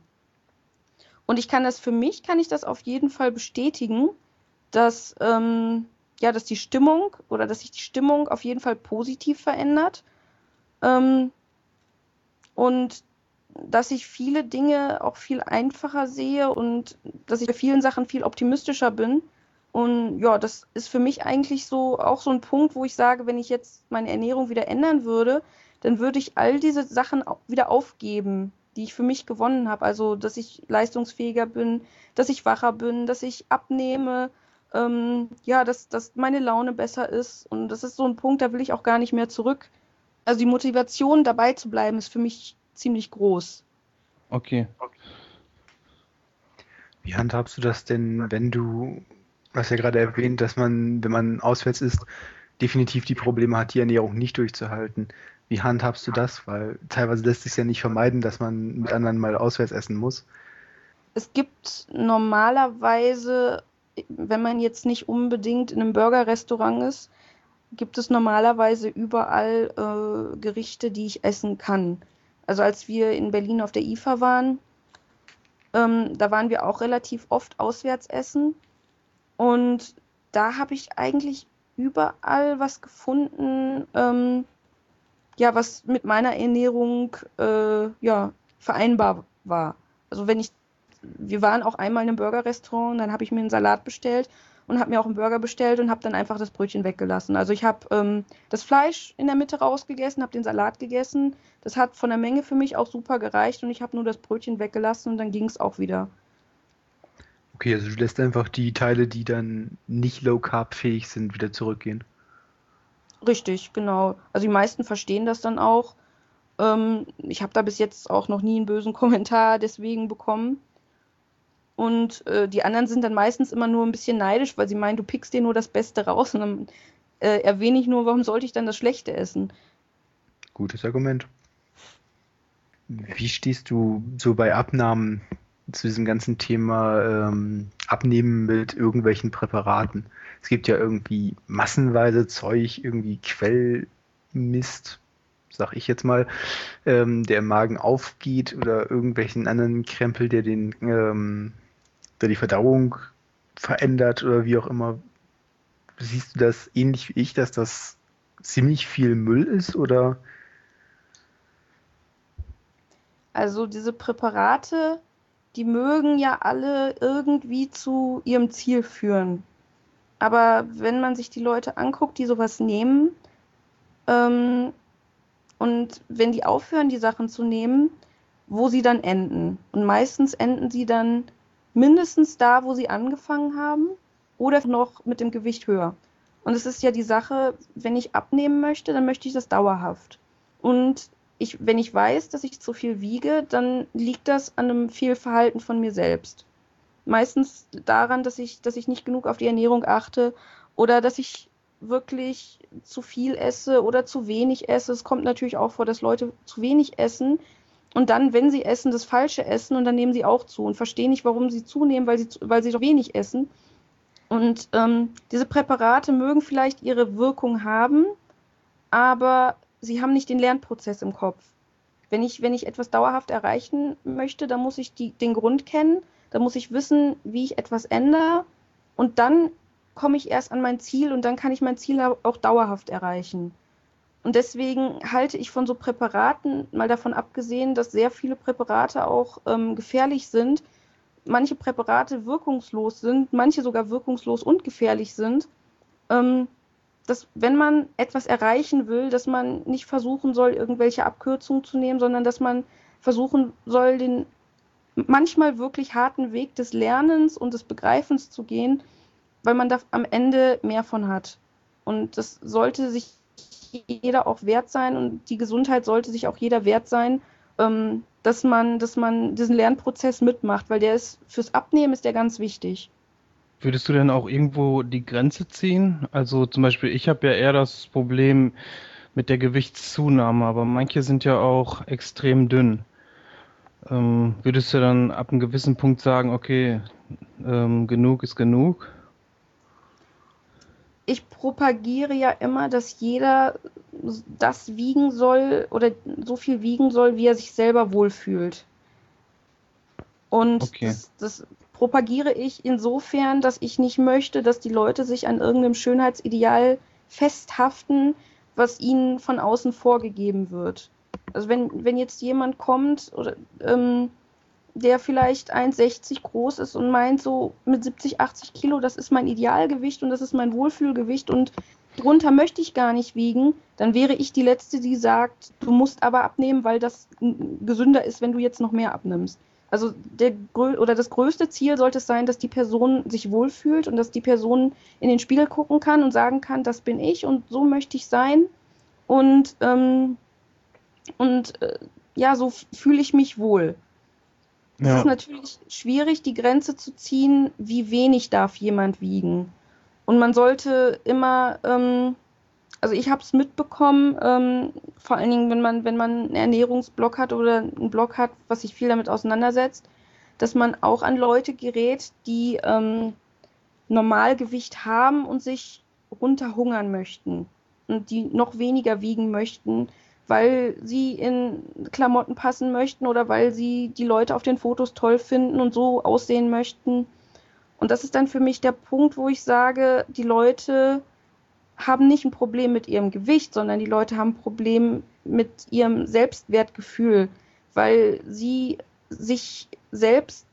Und für mich kann ich das auf jeden Fall bestätigen, dass dass die Stimmung oder dass sich die Stimmung auf jeden Fall positiv verändert. Und dass ich viele Dinge auch viel einfacher sehe und dass ich bei vielen Sachen viel optimistischer bin. Und ja, das ist für mich eigentlich so auch so ein Punkt, wo ich sage, wenn ich jetzt meine Ernährung wieder ändern würde, dann würde ich all diese Sachen wieder aufgeben, die ich für mich gewonnen habe. Also, dass ich leistungsfähiger bin, dass ich wacher bin, dass ich abnehme, dass meine Laune besser ist. Und das ist so ein Punkt, da will ich auch gar nicht mehr zurück. Also die Motivation, dabei zu bleiben, ist für mich ziemlich groß. Okay. Wie handhabst du das denn, wenn du hast ja gerade erwähnt, dass man, wenn man auswärts ist, definitiv die Probleme hat, die Ernährung nicht durchzuhalten. Wie handhabst du das? Weil teilweise lässt sich ja nicht vermeiden, dass man mit anderen mal auswärts essen muss. Es gibt normalerweise, wenn man jetzt nicht unbedingt in einem Burger-Restaurant ist, gibt es normalerweise überall Gerichte, die ich essen kann. Also als wir in Berlin auf der IFA waren, da waren wir auch relativ oft auswärts essen. Und da habe ich eigentlich überall was gefunden, was mit meiner Ernährung vereinbar war. Also wir waren auch einmal in einem Burger-Restaurant, dann habe ich mir einen Salat bestellt und habe mir auch einen Burger bestellt und habe dann einfach das Brötchen weggelassen. Also ich habe das Fleisch in der Mitte rausgegessen, habe den Salat gegessen. Das hat von der Menge für mich auch super gereicht und ich habe nur das Brötchen weggelassen und dann ging es auch wieder. Okay, also du lässt einfach die Teile, die dann nicht low-carb-fähig sind, wieder zurückgehen. Richtig, genau. Also die meisten verstehen das dann auch. Ich habe da bis jetzt auch noch nie einen bösen Kommentar deswegen bekommen. Und die anderen sind dann meistens immer nur ein bisschen neidisch, weil sie meinen, du pickst dir nur das Beste raus und dann erwähne ich nur, warum sollte ich dann das Schlechte essen? Gutes Argument. Wie stehst du so bei Abnahmen zu diesem ganzen Thema Abnehmen mit irgendwelchen Präparaten? Es gibt ja irgendwie massenweise Zeug, irgendwie Quellmist, sag ich jetzt mal, der im Magen aufgeht oder irgendwelchen anderen Krempel, der die Verdauung verändert oder wie auch immer. Siehst du das ähnlich wie ich, dass das ziemlich viel Müll ist oder? Also diese Präparate, die mögen ja alle irgendwie zu ihrem Ziel führen. Aber wenn man sich die Leute anguckt, die sowas nehmen, und wenn die aufhören, die Sachen zu nehmen, wo sie dann enden. Und meistens enden sie dann mindestens da, wo sie angefangen haben oder noch mit dem Gewicht höher. Und es ist ja die Sache, wenn ich abnehmen möchte, dann möchte ich das dauerhaft. Und wenn ich weiß, dass ich zu viel wiege, dann liegt das an einem Fehlverhalten von mir selbst. Meistens daran, dass ich nicht genug auf die Ernährung achte oder dass ich wirklich zu viel esse oder zu wenig esse. Es kommt natürlich auch vor, dass Leute zu wenig essen und dann, wenn sie essen, das Falsche essen und dann nehmen sie auch zu und verstehen nicht, warum sie zunehmen, weil sie so wenig essen. Und diese Präparate mögen vielleicht ihre Wirkung haben, aber sie haben nicht den Lernprozess im Kopf. Wenn ich etwas dauerhaft erreichen möchte, dann muss ich den Grund kennen, dann muss ich wissen, wie ich etwas ändere und dann komme ich erst an mein Ziel und dann kann ich mein Ziel auch dauerhaft erreichen. Und deswegen halte ich von so Präparaten, mal davon abgesehen, dass sehr viele Präparate auch gefährlich sind, manche Präparate wirkungslos sind, manche sogar wirkungslos und gefährlich sind, dass wenn man etwas erreichen will, dass man nicht versuchen soll, irgendwelche Abkürzungen zu nehmen, sondern dass man versuchen soll, den manchmal wirklich harten Weg des Lernens und des Begreifens zu gehen, weil man da am Ende mehr von hat. Und das sollte sich jeder auch wert sein und die Gesundheit sollte sich auch jeder wert sein, dass man diesen Lernprozess mitmacht, weil fürs Abnehmen ist der ganz wichtig. Würdest du denn auch irgendwo die Grenze ziehen? Also zum Beispiel, ich habe ja eher das Problem mit der Gewichtszunahme, aber manche sind ja auch extrem dünn. Würdest du dann ab einem gewissen Punkt sagen, okay, genug ist genug? Ich propagiere ja immer, dass jeder das wiegen soll oder so viel wiegen soll, wie er sich selber wohlfühlt. Und Okay. das propagiere ich insofern, dass ich nicht möchte, dass die Leute sich an irgendeinem Schönheitsideal festhaften, was ihnen von außen vorgegeben wird. Also wenn jetzt jemand kommt, oder, der vielleicht 1,60 groß ist und meint, so mit 70, 80 Kilo, das ist mein Idealgewicht und das ist mein Wohlfühlgewicht und drunter möchte ich gar nicht wiegen, dann wäre ich die Letzte, die sagt, du musst aber abnehmen, weil das gesünder ist, wenn du jetzt noch mehr abnimmst. Also das größte Ziel sollte es sein, dass die Person sich wohlfühlt und dass die Person in den Spiegel gucken kann und sagen kann, das bin ich und so möchte ich sein und ja, so fühle ich mich wohl. Es ist natürlich schwierig, die Grenze zu ziehen, wie wenig darf jemand wiegen. Und man sollte immer, also ich habe es mitbekommen, vor allen Dingen, wenn man einen Ernährungsblock hat oder einen Blog hat, was sich viel damit auseinandersetzt, dass man auch an Leute gerät, die Normalgewicht haben und sich runterhungern möchten und die noch weniger wiegen möchten, weil sie in Klamotten passen möchten oder weil sie die Leute auf den Fotos toll finden und so aussehen möchten. Und das ist dann für mich der Punkt, wo ich sage, die Leute haben nicht ein Problem mit ihrem Gewicht, sondern die Leute haben ein Problem mit ihrem Selbstwertgefühl, weil sie sich selbst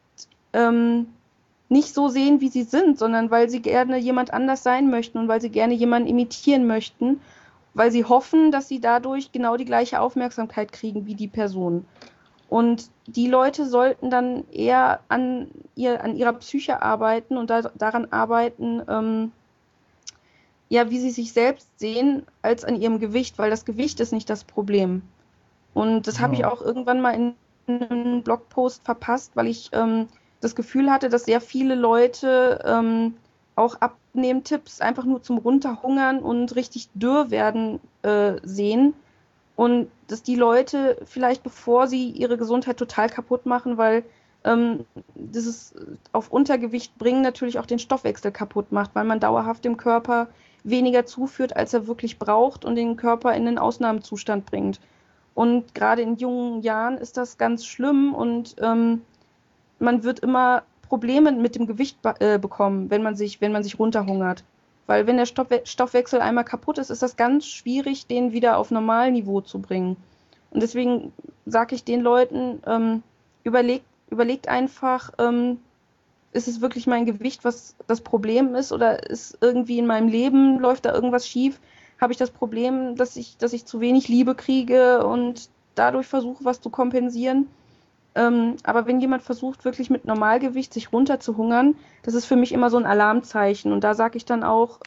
nicht so sehen, wie sie sind, sondern weil sie gerne jemand anders sein möchten und weil sie gerne jemanden imitieren möchten, weil sie hoffen, dass sie dadurch genau die gleiche Aufmerksamkeit kriegen wie die Person. Und die Leute sollten dann eher an ihrer Psyche arbeiten und daran arbeiten, ja, wie sie sich selbst sehen, als an ihrem Gewicht, weil das Gewicht ist nicht das Problem. Und das habe ich auch irgendwann mal in einem Blogpost verpasst, weil ich das Gefühl hatte, dass sehr viele Leute auch Abnehmtipps einfach nur zum Runterhungern und richtig dürr werden sehen. Und dass die Leute vielleicht, bevor sie ihre Gesundheit total kaputt machen, weil dieses auf Untergewicht bringen natürlich auch den Stoffwechsel kaputt macht, weil man dauerhaft dem Körper weniger zuführt, als er wirklich braucht und den Körper in den Ausnahmezustand bringt. Und gerade in jungen Jahren ist das ganz schlimm und man wird immer Probleme mit dem Gewicht bekommen, wenn man sich runterhungert. Weil wenn der Stoffwechsel einmal kaputt ist, ist das ganz schwierig, den wieder auf Normalniveau zu bringen. Und deswegen sage ich den Leuten, überlegt einfach, ist es wirklich mein Gewicht, was das Problem ist, oder ist irgendwie in meinem Leben, läuft da irgendwas schief? Habe ich das Problem, dass ich zu wenig Liebe kriege und dadurch versuche, was zu kompensieren? Aber wenn jemand versucht, wirklich mit Normalgewicht sich runterzuhungern, das ist für mich immer so ein Alarmzeichen. Und da sage ich dann auch,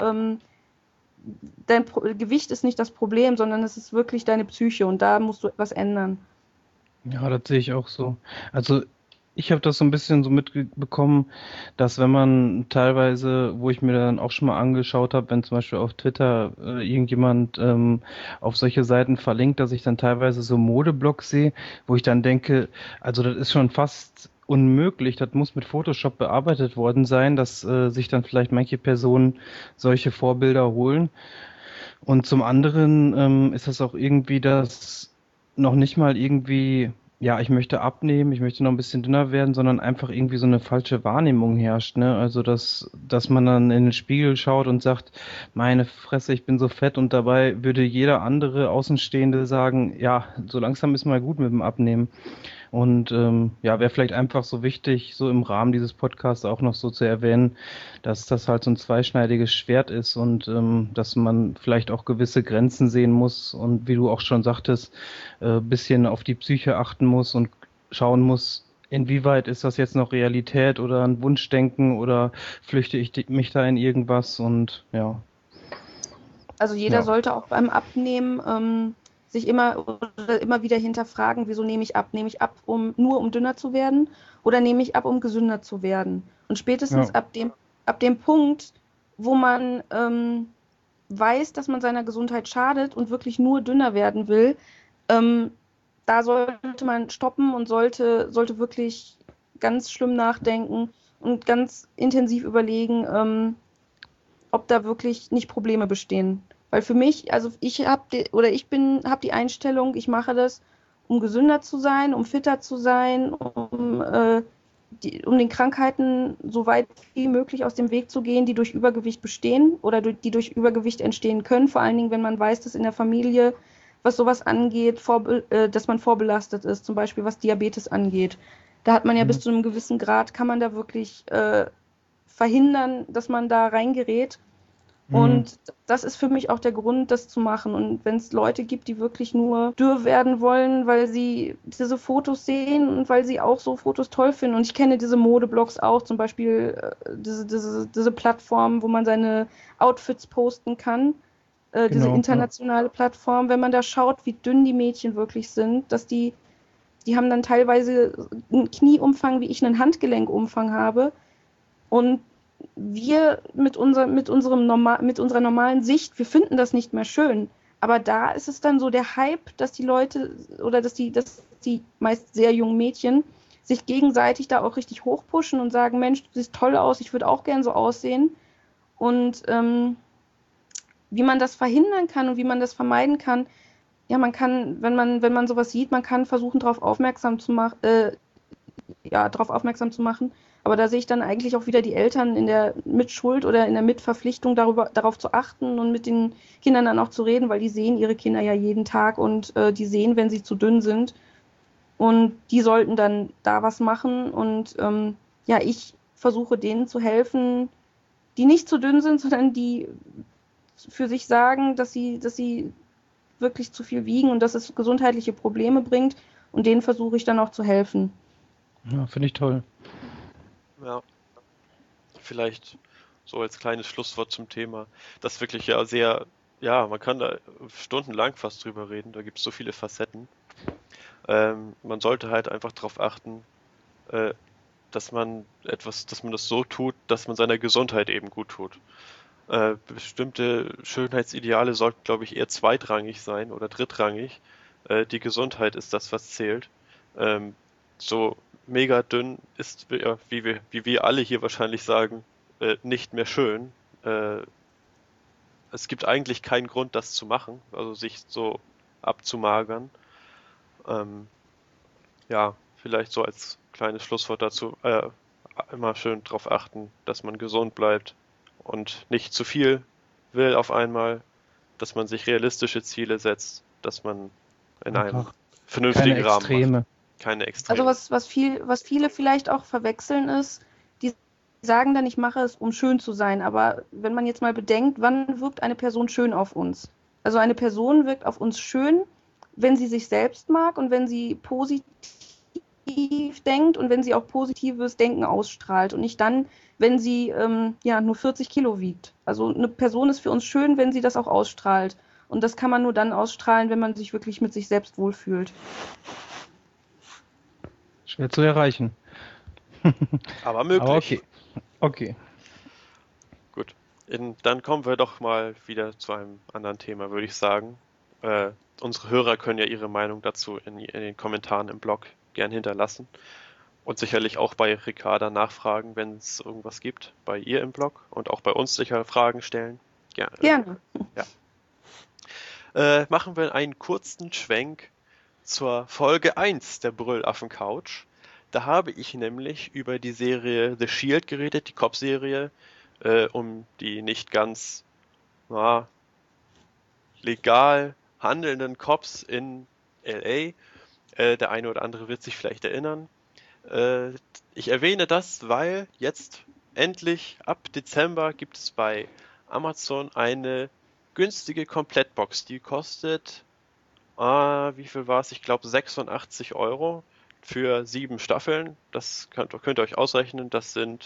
dein Gewicht ist nicht das Problem, sondern es ist wirklich deine Psyche und da musst du etwas ändern. Ja, das sehe ich auch so. Also ich habe das so ein bisschen so mitbekommen, dass wenn man teilweise, wo ich mir dann auch schon mal angeschaut habe, wenn zum Beispiel auf Twitter irgendjemand auf solche Seiten verlinkt, dass ich dann teilweise so Modeblogs sehe, wo ich dann denke, also das ist schon fast unmöglich, das muss mit Photoshop bearbeitet worden sein, dass sich dann vielleicht manche Personen solche Vorbilder holen. Und zum anderen ist das auch irgendwie das noch nicht mal irgendwie, ja, ich möchte abnehmen, ich möchte noch ein bisschen dünner werden, sondern einfach irgendwie so eine falsche Wahrnehmung herrscht, ne? Also, dass man dann in den Spiegel schaut und sagt, meine Fresse, ich bin so fett, und dabei würde jeder andere Außenstehende sagen, ja, so langsam ist mal gut mit dem Abnehmen. Und ja, wäre vielleicht einfach so wichtig, so im Rahmen dieses Podcasts auch noch so zu erwähnen, dass das halt so ein zweischneidiges Schwert ist und dass man vielleicht auch gewisse Grenzen sehen muss und, wie du auch schon sagtest, bisschen auf die Psyche achten muss und schauen muss, inwieweit ist das jetzt noch Realität oder ein Wunschdenken oder flüchte ich mich da in irgendwas, und ja. Also jeder sollte auch beim Abnehmen sich immer wieder hinterfragen, wieso nehme ich ab? Nehme ich ab, nur um dünner zu werden, oder nehme ich ab, um gesünder zu werden? Und spätestens ab dem Punkt, wo man weiß, dass man seiner Gesundheit schadet und wirklich nur dünner werden will, da sollte man stoppen und sollte wirklich ganz schlimm nachdenken und ganz intensiv überlegen, ob da wirklich nicht Probleme bestehen. Weil für mich, also ich habe die Einstellung, ich mache das, um gesünder zu sein, um fitter zu sein, um um den Krankheiten so weit wie möglich aus dem Weg zu gehen, die durch Übergewicht bestehen oder die durch Übergewicht entstehen können. Vor allen Dingen, wenn man weiß, dass in der Familie, was sowas angeht, dass man vorbelastet ist, zum Beispiel was Diabetes angeht. Da hat man ja bis zu einem gewissen Grad, kann man da wirklich verhindern, dass man da reingerät. Und das ist für mich auch der Grund, das zu machen. Und wenn es Leute gibt, die wirklich nur dürr werden wollen, weil sie diese Fotos sehen und weil sie auch so Fotos toll finden. Und ich kenne diese Modeblogs auch, zum Beispiel diese Plattform, wo man seine Outfits posten kann. Diese internationale Plattform. Wenn man da schaut, wie dünn die Mädchen wirklich sind, dass die haben dann teilweise einen Knieumfang, wie ich einen Handgelenkumfang habe. Und wir mit unserer normalen Sicht, wir finden das nicht mehr schön. Aber da ist es dann so der Hype, dass die Leute oder dass die meist sehr jungen Mädchen sich gegenseitig da auch richtig hochpushen und sagen, Mensch, du siehst toll aus, ich würde auch gern so aussehen. Und wie man das verhindern kann und wie man das vermeiden kann, ja, man kann, wenn man sowas sieht, man kann versuchen, darauf aufmerksam zu machen. Aber da sehe ich dann eigentlich auch wieder die Eltern in der Mitschuld oder in der Mitverpflichtung, darauf zu achten und mit den Kindern dann auch zu reden, weil die sehen ihre Kinder ja jeden Tag und die sehen, wenn sie zu dünn sind. Und die sollten dann da was machen. Und ich versuche denen zu helfen, die nicht zu dünn sind, sondern die für sich sagen, dass sie wirklich zu viel wiegen und dass es gesundheitliche Probleme bringt. Und denen versuche ich dann auch zu helfen. Ja, finde ich toll. Ja, vielleicht so als kleines Schlusswort zum Thema. Das wirklich ja sehr, ja, man kann da stundenlang fast drüber reden, da gibt es so viele Facetten. Man sollte halt einfach darauf achten, dass man das so tut, dass man seiner Gesundheit eben gut tut. Bestimmte Schönheitsideale sollten, glaube ich, eher zweitrangig sein oder drittrangig. Die Gesundheit ist das, was zählt. So mega dünn ist, wie wir alle hier wahrscheinlich sagen, nicht mehr schön. Es gibt eigentlich keinen Grund, das zu machen, also sich so abzumagern. Ja, vielleicht so als kleines Schlusswort dazu, immer schön darauf achten, dass man gesund bleibt und nicht zu viel will auf einmal, dass man sich realistische Ziele setzt, dass man in einem vernünftigen Rahmen macht. Keine Extreme. Also was viele vielleicht auch verwechseln ist, die sagen dann, ich mache es, um schön zu sein. Aber wenn man jetzt mal bedenkt, wann wirkt eine Person schön auf uns? Also eine Person wirkt auf uns schön, wenn sie sich selbst mag und wenn sie positiv denkt und wenn sie auch positives Denken ausstrahlt und nicht dann, wenn sie nur 40 Kilo wiegt. Also eine Person ist für uns schön, wenn sie das auch ausstrahlt. Und das kann man nur dann ausstrahlen, wenn man sich wirklich mit sich selbst wohlfühlt. Schwer zu erreichen. Aber möglich. Aber okay. Gut. Dann kommen wir doch mal wieder zu einem anderen Thema, würde ich sagen. Unsere Hörer können ja ihre Meinung dazu in den Kommentaren im Blog gern hinterlassen. Und sicherlich auch bei Ricarda nachfragen, wenn es irgendwas gibt, bei ihr im Blog und auch bei uns sicher Fragen stellen. Gerne. Ja. Machen wir einen kurzen Schwenk zur Folge 1 der Brüllaffen-Couch. Da habe ich nämlich über die Serie The Shield geredet, die Cop-Serie, um die nicht ganz legal handelnden Cops in L.A. Der eine oder andere wird sich vielleicht erinnern. Ich erwähne das, weil jetzt endlich ab Dezember gibt es bei Amazon eine günstige Komplettbox. Die kostet, wie viel war es? Ich glaube 86 € für 7 Staffeln. Das könnt ihr euch ausrechnen. Das sind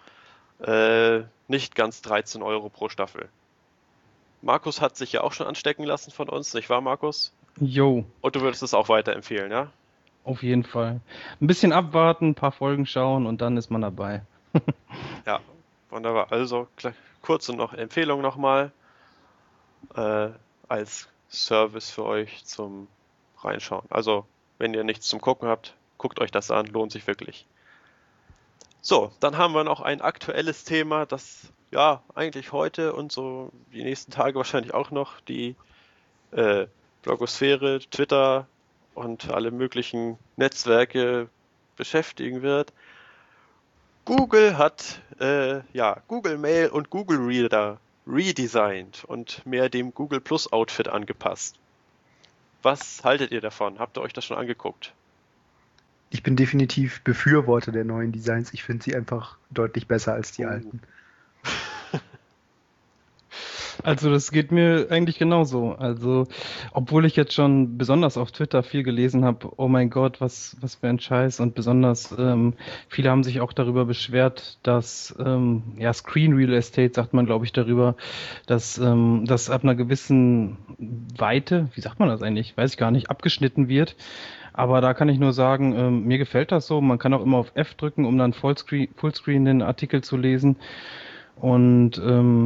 nicht ganz 13 € pro Staffel. Markus hat sich ja auch schon anstecken lassen von uns, nicht wahr, Markus? Jo. Und du würdest es auch weiterempfehlen, ja? Auf jeden Fall. Ein bisschen abwarten, ein paar Folgen schauen und dann ist man dabei. Ja, wunderbar. Also kurze Empfehlung nochmal als Service für euch zum Reinschauen. Also, wenn ihr nichts zum Gucken habt, guckt euch das an, lohnt sich wirklich. So, dann haben wir noch ein aktuelles Thema, das ja eigentlich heute und so die nächsten Tage wahrscheinlich auch noch die Blogosphäre, Twitter und alle möglichen Netzwerke beschäftigen wird. Google hat Google Mail und Google Reader redesigned und mehr dem Google Plus Outfit angepasst. Was haltet ihr davon? Habt ihr euch das schon angeguckt? Ich bin definitiv Befürworter der neuen Designs. Ich finde sie einfach deutlich besser als die alten. Also das geht mir eigentlich genauso. Also, obwohl ich jetzt schon besonders auf Twitter viel gelesen habe, oh mein Gott, was für ein Scheiß. Und besonders viele haben sich auch darüber beschwert, dass Screen Real Estate, sagt man, glaube ich, darüber, dass das ab einer gewissen Weite, wie sagt man das eigentlich, weiß ich gar nicht, abgeschnitten wird. Aber da kann ich nur sagen, mir gefällt das so. Man kann auch immer auf F drücken, um dann Fullscreen den Artikel zu lesen. Und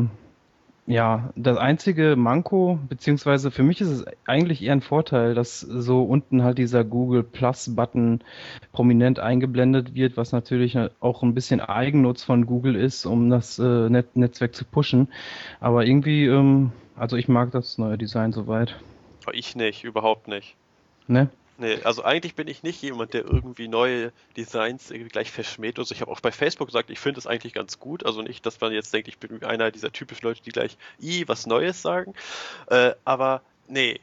ja, das einzige Manko, beziehungsweise für mich ist es eigentlich eher ein Vorteil, dass so unten halt dieser Google Plus-Button prominent eingeblendet wird, was natürlich auch ein bisschen Eigennutz von Google ist, um das Netzwerk zu pushen. Aber irgendwie, also ich mag das neue Design soweit. Ich nicht, überhaupt nicht. Ne? Nee, also eigentlich bin ich nicht jemand, der irgendwie neue Designs irgendwie gleich verschmäht. Also ich habe auch bei Facebook gesagt, ich finde es eigentlich ganz gut. Also nicht, dass man jetzt denkt, ich bin einer dieser typischen Leute, die gleich was Neues sagen. Aber nee.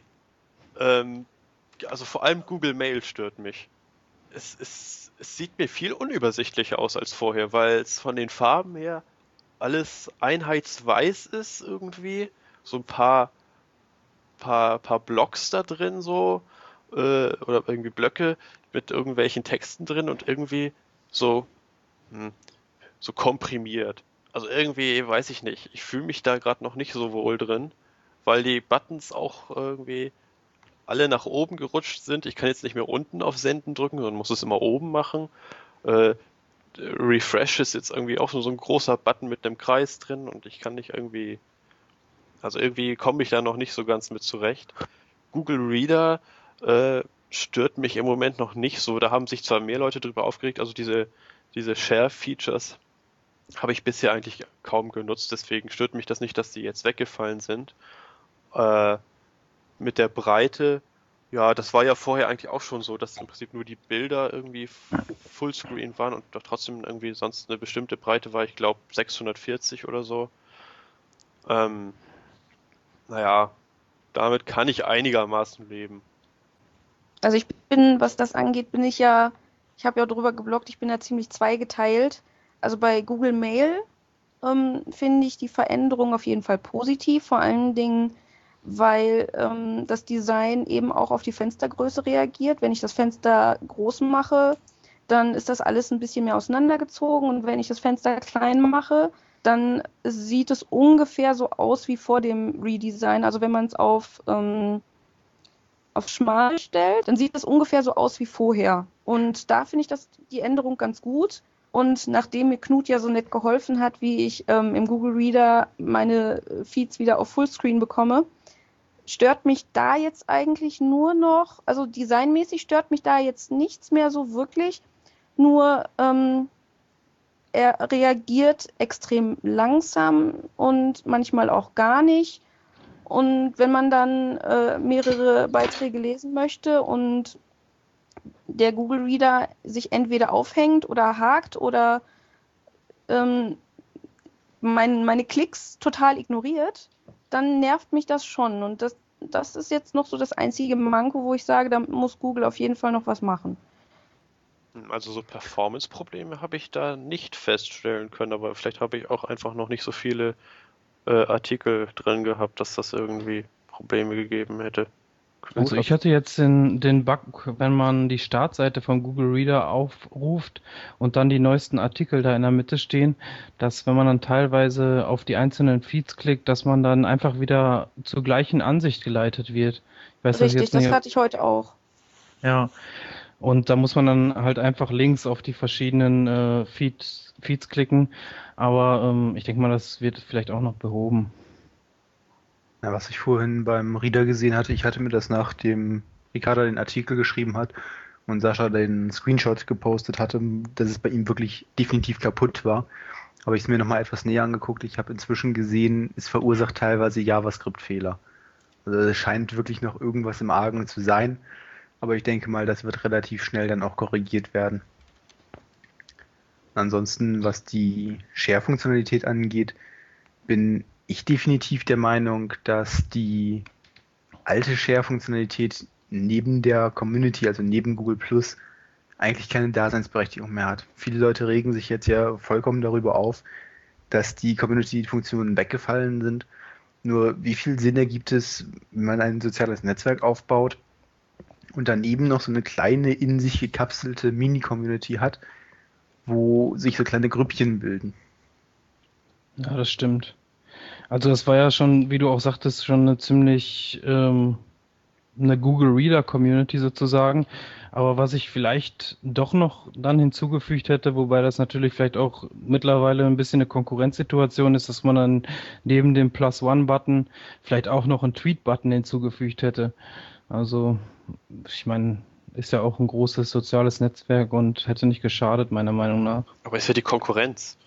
Also vor allem Google Mail stört mich. Es sieht mir viel unübersichtlicher aus als vorher, weil es von den Farben her alles einheitsweiß ist irgendwie. So ein paar Blocks da drin so. Oder irgendwie Blöcke mit irgendwelchen Texten drin und irgendwie so komprimiert. Also irgendwie, weiß ich nicht, ich fühle mich da gerade noch nicht so wohl drin, weil die Buttons auch irgendwie alle nach oben gerutscht sind. Ich kann jetzt nicht mehr unten auf Senden drücken, sondern muss es immer oben machen. Refresh ist jetzt irgendwie auch so ein großer Button mit einem Kreis drin und ich kann nicht irgendwie, also irgendwie komme ich da noch nicht so ganz mit zurecht. Google Reader stört mich im Moment noch nicht so. Da haben sich zwar mehr Leute drüber aufgeregt, also diese Share-Features habe ich bisher eigentlich kaum genutzt, deswegen stört mich das nicht, dass die jetzt weggefallen sind. Mit der Breite, ja, das war ja vorher eigentlich auch schon so, dass im Prinzip nur die Bilder irgendwie Fullscreen waren und doch trotzdem irgendwie sonst eine bestimmte Breite war, ich glaube 640 oder so. Naja, damit kann ich einigermaßen leben. Also ich bin, was das angeht, ich habe ja darüber gebloggt, ich bin ja ziemlich zweigeteilt. Also bei Google Mail finde ich die Veränderung auf jeden Fall positiv, vor allen Dingen, weil das Design eben auch auf die Fenstergröße reagiert. Wenn ich das Fenster groß mache, dann ist das alles ein bisschen mehr auseinandergezogen und wenn ich das Fenster klein mache, dann sieht es ungefähr so aus wie vor dem Redesign. Also wenn man es auf schmal stellt, dann sieht es ungefähr so aus wie vorher. Und da finde ich die Änderung ganz gut. Und nachdem mir Knut ja so nett geholfen hat, wie ich im Google Reader meine Feeds wieder auf Fullscreen bekomme, stört mich da jetzt eigentlich nur noch, also designmäßig stört mich da jetzt nichts mehr so wirklich, nur er reagiert extrem langsam und manchmal auch gar nicht. Und wenn man dann mehrere Beiträge lesen möchte und der Google Reader sich entweder aufhängt oder hakt oder meine Klicks total ignoriert, dann nervt mich das schon. Und das ist jetzt noch so das einzige Manko, wo ich sage, da muss Google auf jeden Fall noch was machen. Also so Performance-Probleme habe ich da nicht feststellen können, aber vielleicht habe ich auch einfach noch nicht so viele Artikel drin gehabt, dass das irgendwie Probleme gegeben hätte. Also ich hatte jetzt den Bug, wenn man die Startseite von Google Reader aufruft und dann die neuesten Artikel da in der Mitte stehen, dass wenn man dann teilweise auf die einzelnen Feeds klickt, dass man dann einfach wieder zur gleichen Ansicht geleitet wird. Ich weiß, Richtig, das hatte ich heute auch. Ja, und da muss man dann halt einfach links auf die verschiedenen Feeds klicken, aber ich denke mal, das wird vielleicht auch noch behoben. Ja, was ich vorhin beim Reader gesehen hatte, ich hatte mir das nachdem Ricarda den Artikel geschrieben hat und Sascha den Screenshot gepostet hatte, dass es bei ihm wirklich definitiv kaputt war. Habe ich es mir nochmal etwas näher angeguckt. Ich habe inzwischen gesehen, es verursacht teilweise JavaScript-Fehler. Also es scheint wirklich noch irgendwas im Argen zu sein. Aber ich denke mal, das wird relativ schnell dann auch korrigiert werden. Ansonsten, was die Share-Funktionalität angeht, bin ich definitiv der Meinung, dass die alte Share-Funktionalität neben der Community, also neben Google Plus, eigentlich keine Daseinsberechtigung mehr hat. Viele Leute regen sich jetzt ja vollkommen darüber auf, dass die Community-Funktionen weggefallen sind. Nur wie viel Sinn ergibt es, wenn man ein soziales Netzwerk aufbaut und daneben noch so eine kleine, in sich gekapselte Mini-Community hat, wo sich so kleine Grüppchen bilden. Ja, das stimmt. Also das war ja schon, wie du auch sagtest, schon eine ziemlich eine Google Reader Community sozusagen. Aber was ich vielleicht doch noch dann hinzugefügt hätte, wobei das natürlich vielleicht auch mittlerweile ein bisschen eine Konkurrenzsituation ist, dass man dann neben dem Plus-One-Button vielleicht auch noch einen Tweet-Button hinzugefügt hätte. Also ich meine, ist ja auch ein großes soziales Netzwerk und hätte nicht geschadet, meiner Meinung nach. Aber ist ja die Konkurrenz.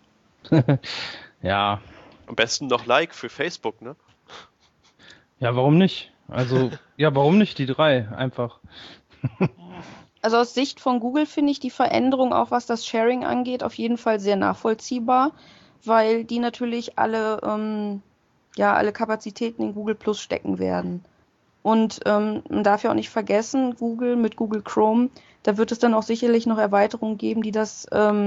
Ja, Am besten noch Like für Facebook, ne? ja, warum nicht? Also, ja, warum nicht die 3? Einfach. Also aus Sicht von Google finde ich die Veränderung, auch was das Sharing angeht, auf jeden Fall sehr nachvollziehbar, weil die natürlich alle Kapazitäten in Google Plus stecken werden. Und man darf ja auch nicht vergessen, Google mit Google Chrome, da wird es dann auch sicherlich noch Erweiterungen geben, die das,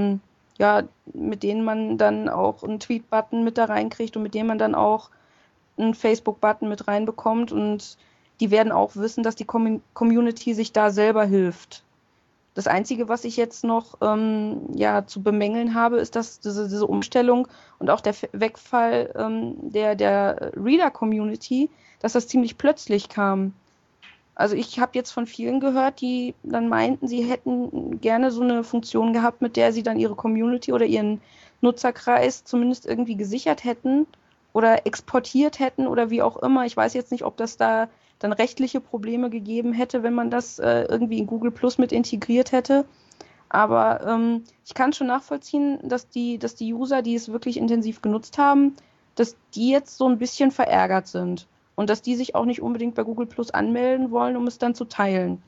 mit denen man dann auch einen Tweet-Button mit da reinkriegt und mit denen man dann auch einen Facebook-Button mit reinbekommt. Und die werden auch wissen, dass die Community sich da selber hilft. Das Einzige, was ich jetzt noch zu bemängeln habe, ist, dass diese Umstellung und auch der Wegfall der Reader-Community, dass das ziemlich plötzlich kam. Also ich habe jetzt von vielen gehört, die dann meinten, sie hätten gerne so eine Funktion gehabt, mit der sie dann ihre Community oder ihren Nutzerkreis zumindest irgendwie gesichert hätten oder exportiert hätten oder wie auch immer. Ich weiß jetzt nicht, ob das da dann rechtliche Probleme gegeben hätte, wenn man das irgendwie in Google Plus mit integriert hätte. Aber ich kann schon nachvollziehen, dass die User, die es wirklich intensiv genutzt haben, dass die jetzt so ein bisschen verärgert sind. Und dass die sich auch nicht unbedingt bei Google Plus anmelden wollen, um es dann zu teilen.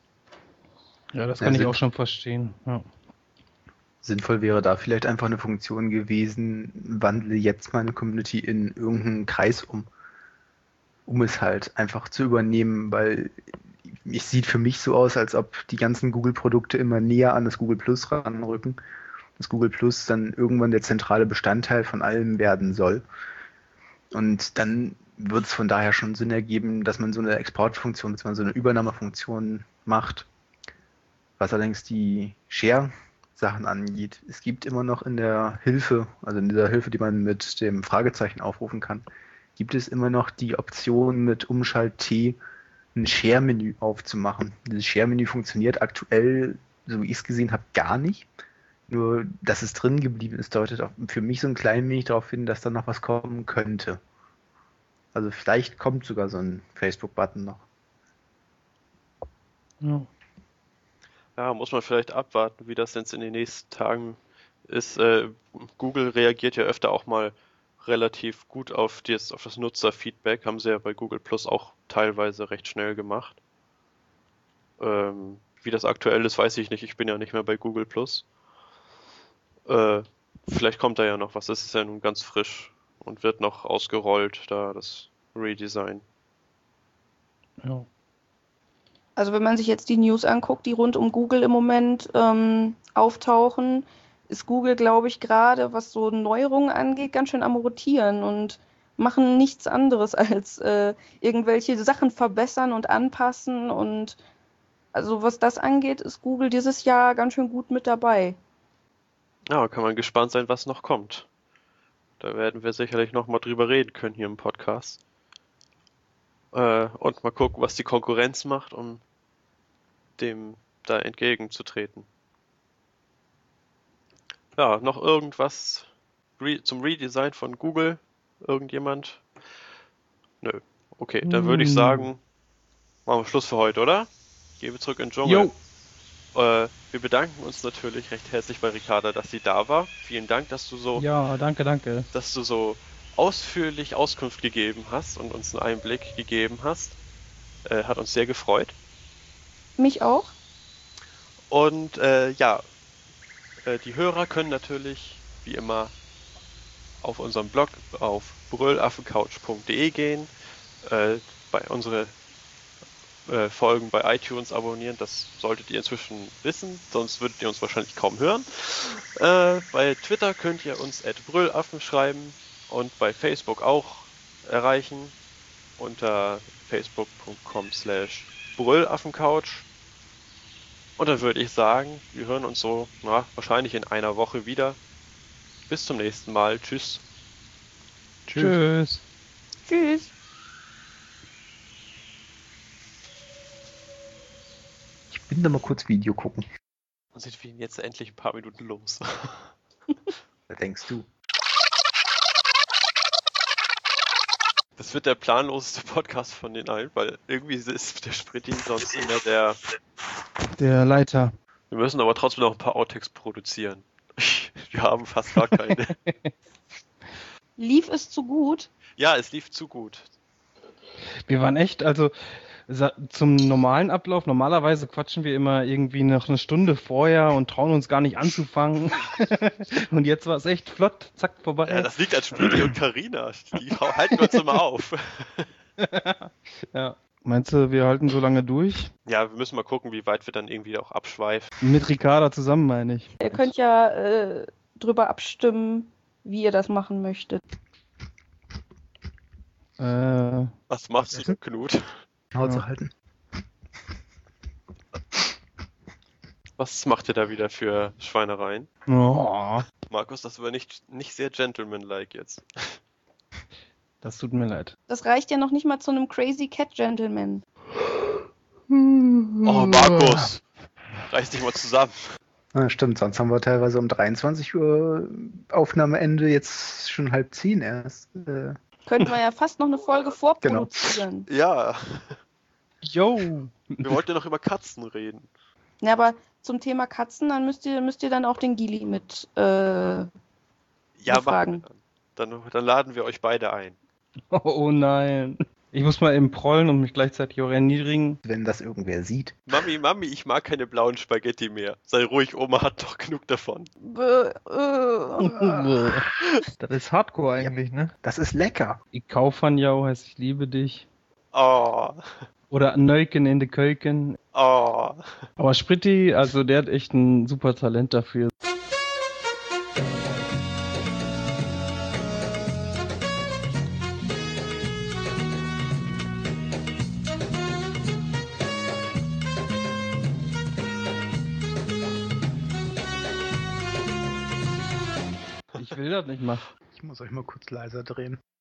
Ja, das kann ich auch schon verstehen. Ja. Sinnvoll wäre da vielleicht einfach eine Funktion gewesen, wandle jetzt meine Community in irgendeinen Kreis um es halt einfach zu übernehmen, weil es sieht für mich so aus, als ob die ganzen Google-Produkte immer näher an das Google Plus ranrücken. Das Google Plus dann irgendwann der zentrale Bestandteil von allem werden soll. Und dann wird es von daher schon Sinn ergeben, dass man so eine Exportfunktion bzw. so eine Übernahmefunktion macht. Was allerdings die Share-Sachen angeht, es gibt immer noch in der Hilfe, also in dieser Hilfe, die man mit dem Fragezeichen aufrufen kann, gibt es immer noch die Option mit Umschalt-T ein Share-Menü aufzumachen. Dieses Share-Menü funktioniert aktuell, so wie ich es gesehen habe, gar nicht. Nur, dass es drin geblieben ist, deutet auch für mich so ein klein wenig darauf hin, dass da noch was kommen könnte. Also vielleicht kommt sogar so ein Facebook-Button noch. Ja. Ja, muss man vielleicht abwarten, wie das jetzt in den nächsten Tagen ist. Google reagiert ja öfter auch mal relativ gut auf das Nutzerfeedback. Haben sie ja bei Google Plus auch teilweise recht schnell gemacht. Wie das aktuell ist, weiß ich nicht. Ich bin ja nicht mehr bei Google Plus. Vielleicht kommt da ja noch was. Das ist ja nun ganz frisch und wird noch ausgerollt, da das Redesign. Ja. Also wenn man sich jetzt die News anguckt, die rund um Google im Moment auftauchen, ist Google, glaube ich, gerade, was so Neuerungen angeht, ganz schön am Rotieren und machen nichts anderes als irgendwelche Sachen verbessern und anpassen. Und also was das angeht, ist Google dieses Jahr ganz schön gut mit dabei. Ja, kann man gespannt sein, was noch kommt. Da werden wir sicherlich noch mal drüber reden können hier im Podcast. Und mal gucken, was die Konkurrenz macht, um dem da entgegenzutreten. Ja, noch irgendwas zum Redesign von Google? Irgendjemand? Nö. Okay, dann würde ich sagen, machen wir Schluss für heute, oder? Gehen wir zurück in den Dschungel. Wir bedanken uns natürlich recht herzlich bei Ricarda, dass sie da war. Vielen Dank, dass du so, Ja, danke. dass du so ausführlich Auskunft gegeben hast und uns einen Einblick gegeben hast. Hat uns sehr gefreut. Mich auch. Und Die Hörer können natürlich, wie immer, auf unserem Blog auf brüllaffencouch.de gehen, bei unsere Folgen bei iTunes abonnieren, das solltet ihr inzwischen wissen, sonst würdet ihr uns wahrscheinlich kaum hören. Bei Twitter könnt ihr uns @brüllaffen schreiben und bei Facebook auch erreichen unter facebook.com/brüllaffencouch. Und dann würde ich sagen, wir hören uns so wahrscheinlich in einer Woche wieder. Bis zum nächsten Mal. Tschüss. Tschüss. Tschüss. Ich bin da mal kurz Video gucken. Dann sind wir jetzt endlich ein paar Minuten los. Was denkst du? Das wird der planloseste Podcast von den allen, weil irgendwie ist der Spritti sonst immer der... Der Leiter. Wir müssen aber trotzdem noch ein paar Outtakes produzieren. Wir haben fast gar keine. Lief es zu gut? Ja, es lief zu gut. Wir waren echt, also zum normalen Ablauf, normalerweise quatschen wir immer irgendwie noch eine Stunde vorher und trauen uns gar nicht anzufangen. Und jetzt war es echt flott, zack, vorbei. Ja, das liegt an Spritti und Carina. Die halten uns immer auf. Ja. Meinst du, wir halten so lange durch? Ja, wir müssen mal gucken, wie weit wir dann irgendwie auch abschweifen. Mit Ricarda zusammen, meine ich. Ihr könnt ja drüber abstimmen, wie ihr das machen möchtet. Was machst du denn, Knut? Schnauze halten. Was macht ihr da wieder für Schweinereien? Oh, Markus, das war nicht sehr gentlemanlike jetzt. das tut mir leid. Das reicht ja noch nicht mal zu einem Crazy Cat Gentleman. Oh, Markus! Reiß dich mal zusammen. Ja, stimmt, sonst haben wir teilweise um 23 Uhr Aufnahmeende, jetzt schon 9:30 erst. Könnten wir ja fast noch eine Folge vorproduzieren. Ja, Yo! wir wollten ja noch über Katzen reden. Ja, aber zum Thema Katzen, dann müsst ihr dann auch den Gili mit Ja, befragen. machen wir dann laden wir euch beide ein. Oh nein. Ich muss mal eben prollen und mich gleichzeitig auch erniedrigen. Wenn das irgendwer sieht. Mami, ich mag keine blauen Spaghetti mehr. Sei ruhig, Oma hat doch genug davon. Das ist Hardcore eigentlich, ne? Das ist lecker. Ich kaufe von jou, heißt ich liebe dich. Oh, Oder Neuken in de Keuken. oh. Aber Spritti, also der hat echt ein super Talent dafür. Ich will das nicht machen. Ich muss euch mal kurz leiser drehen.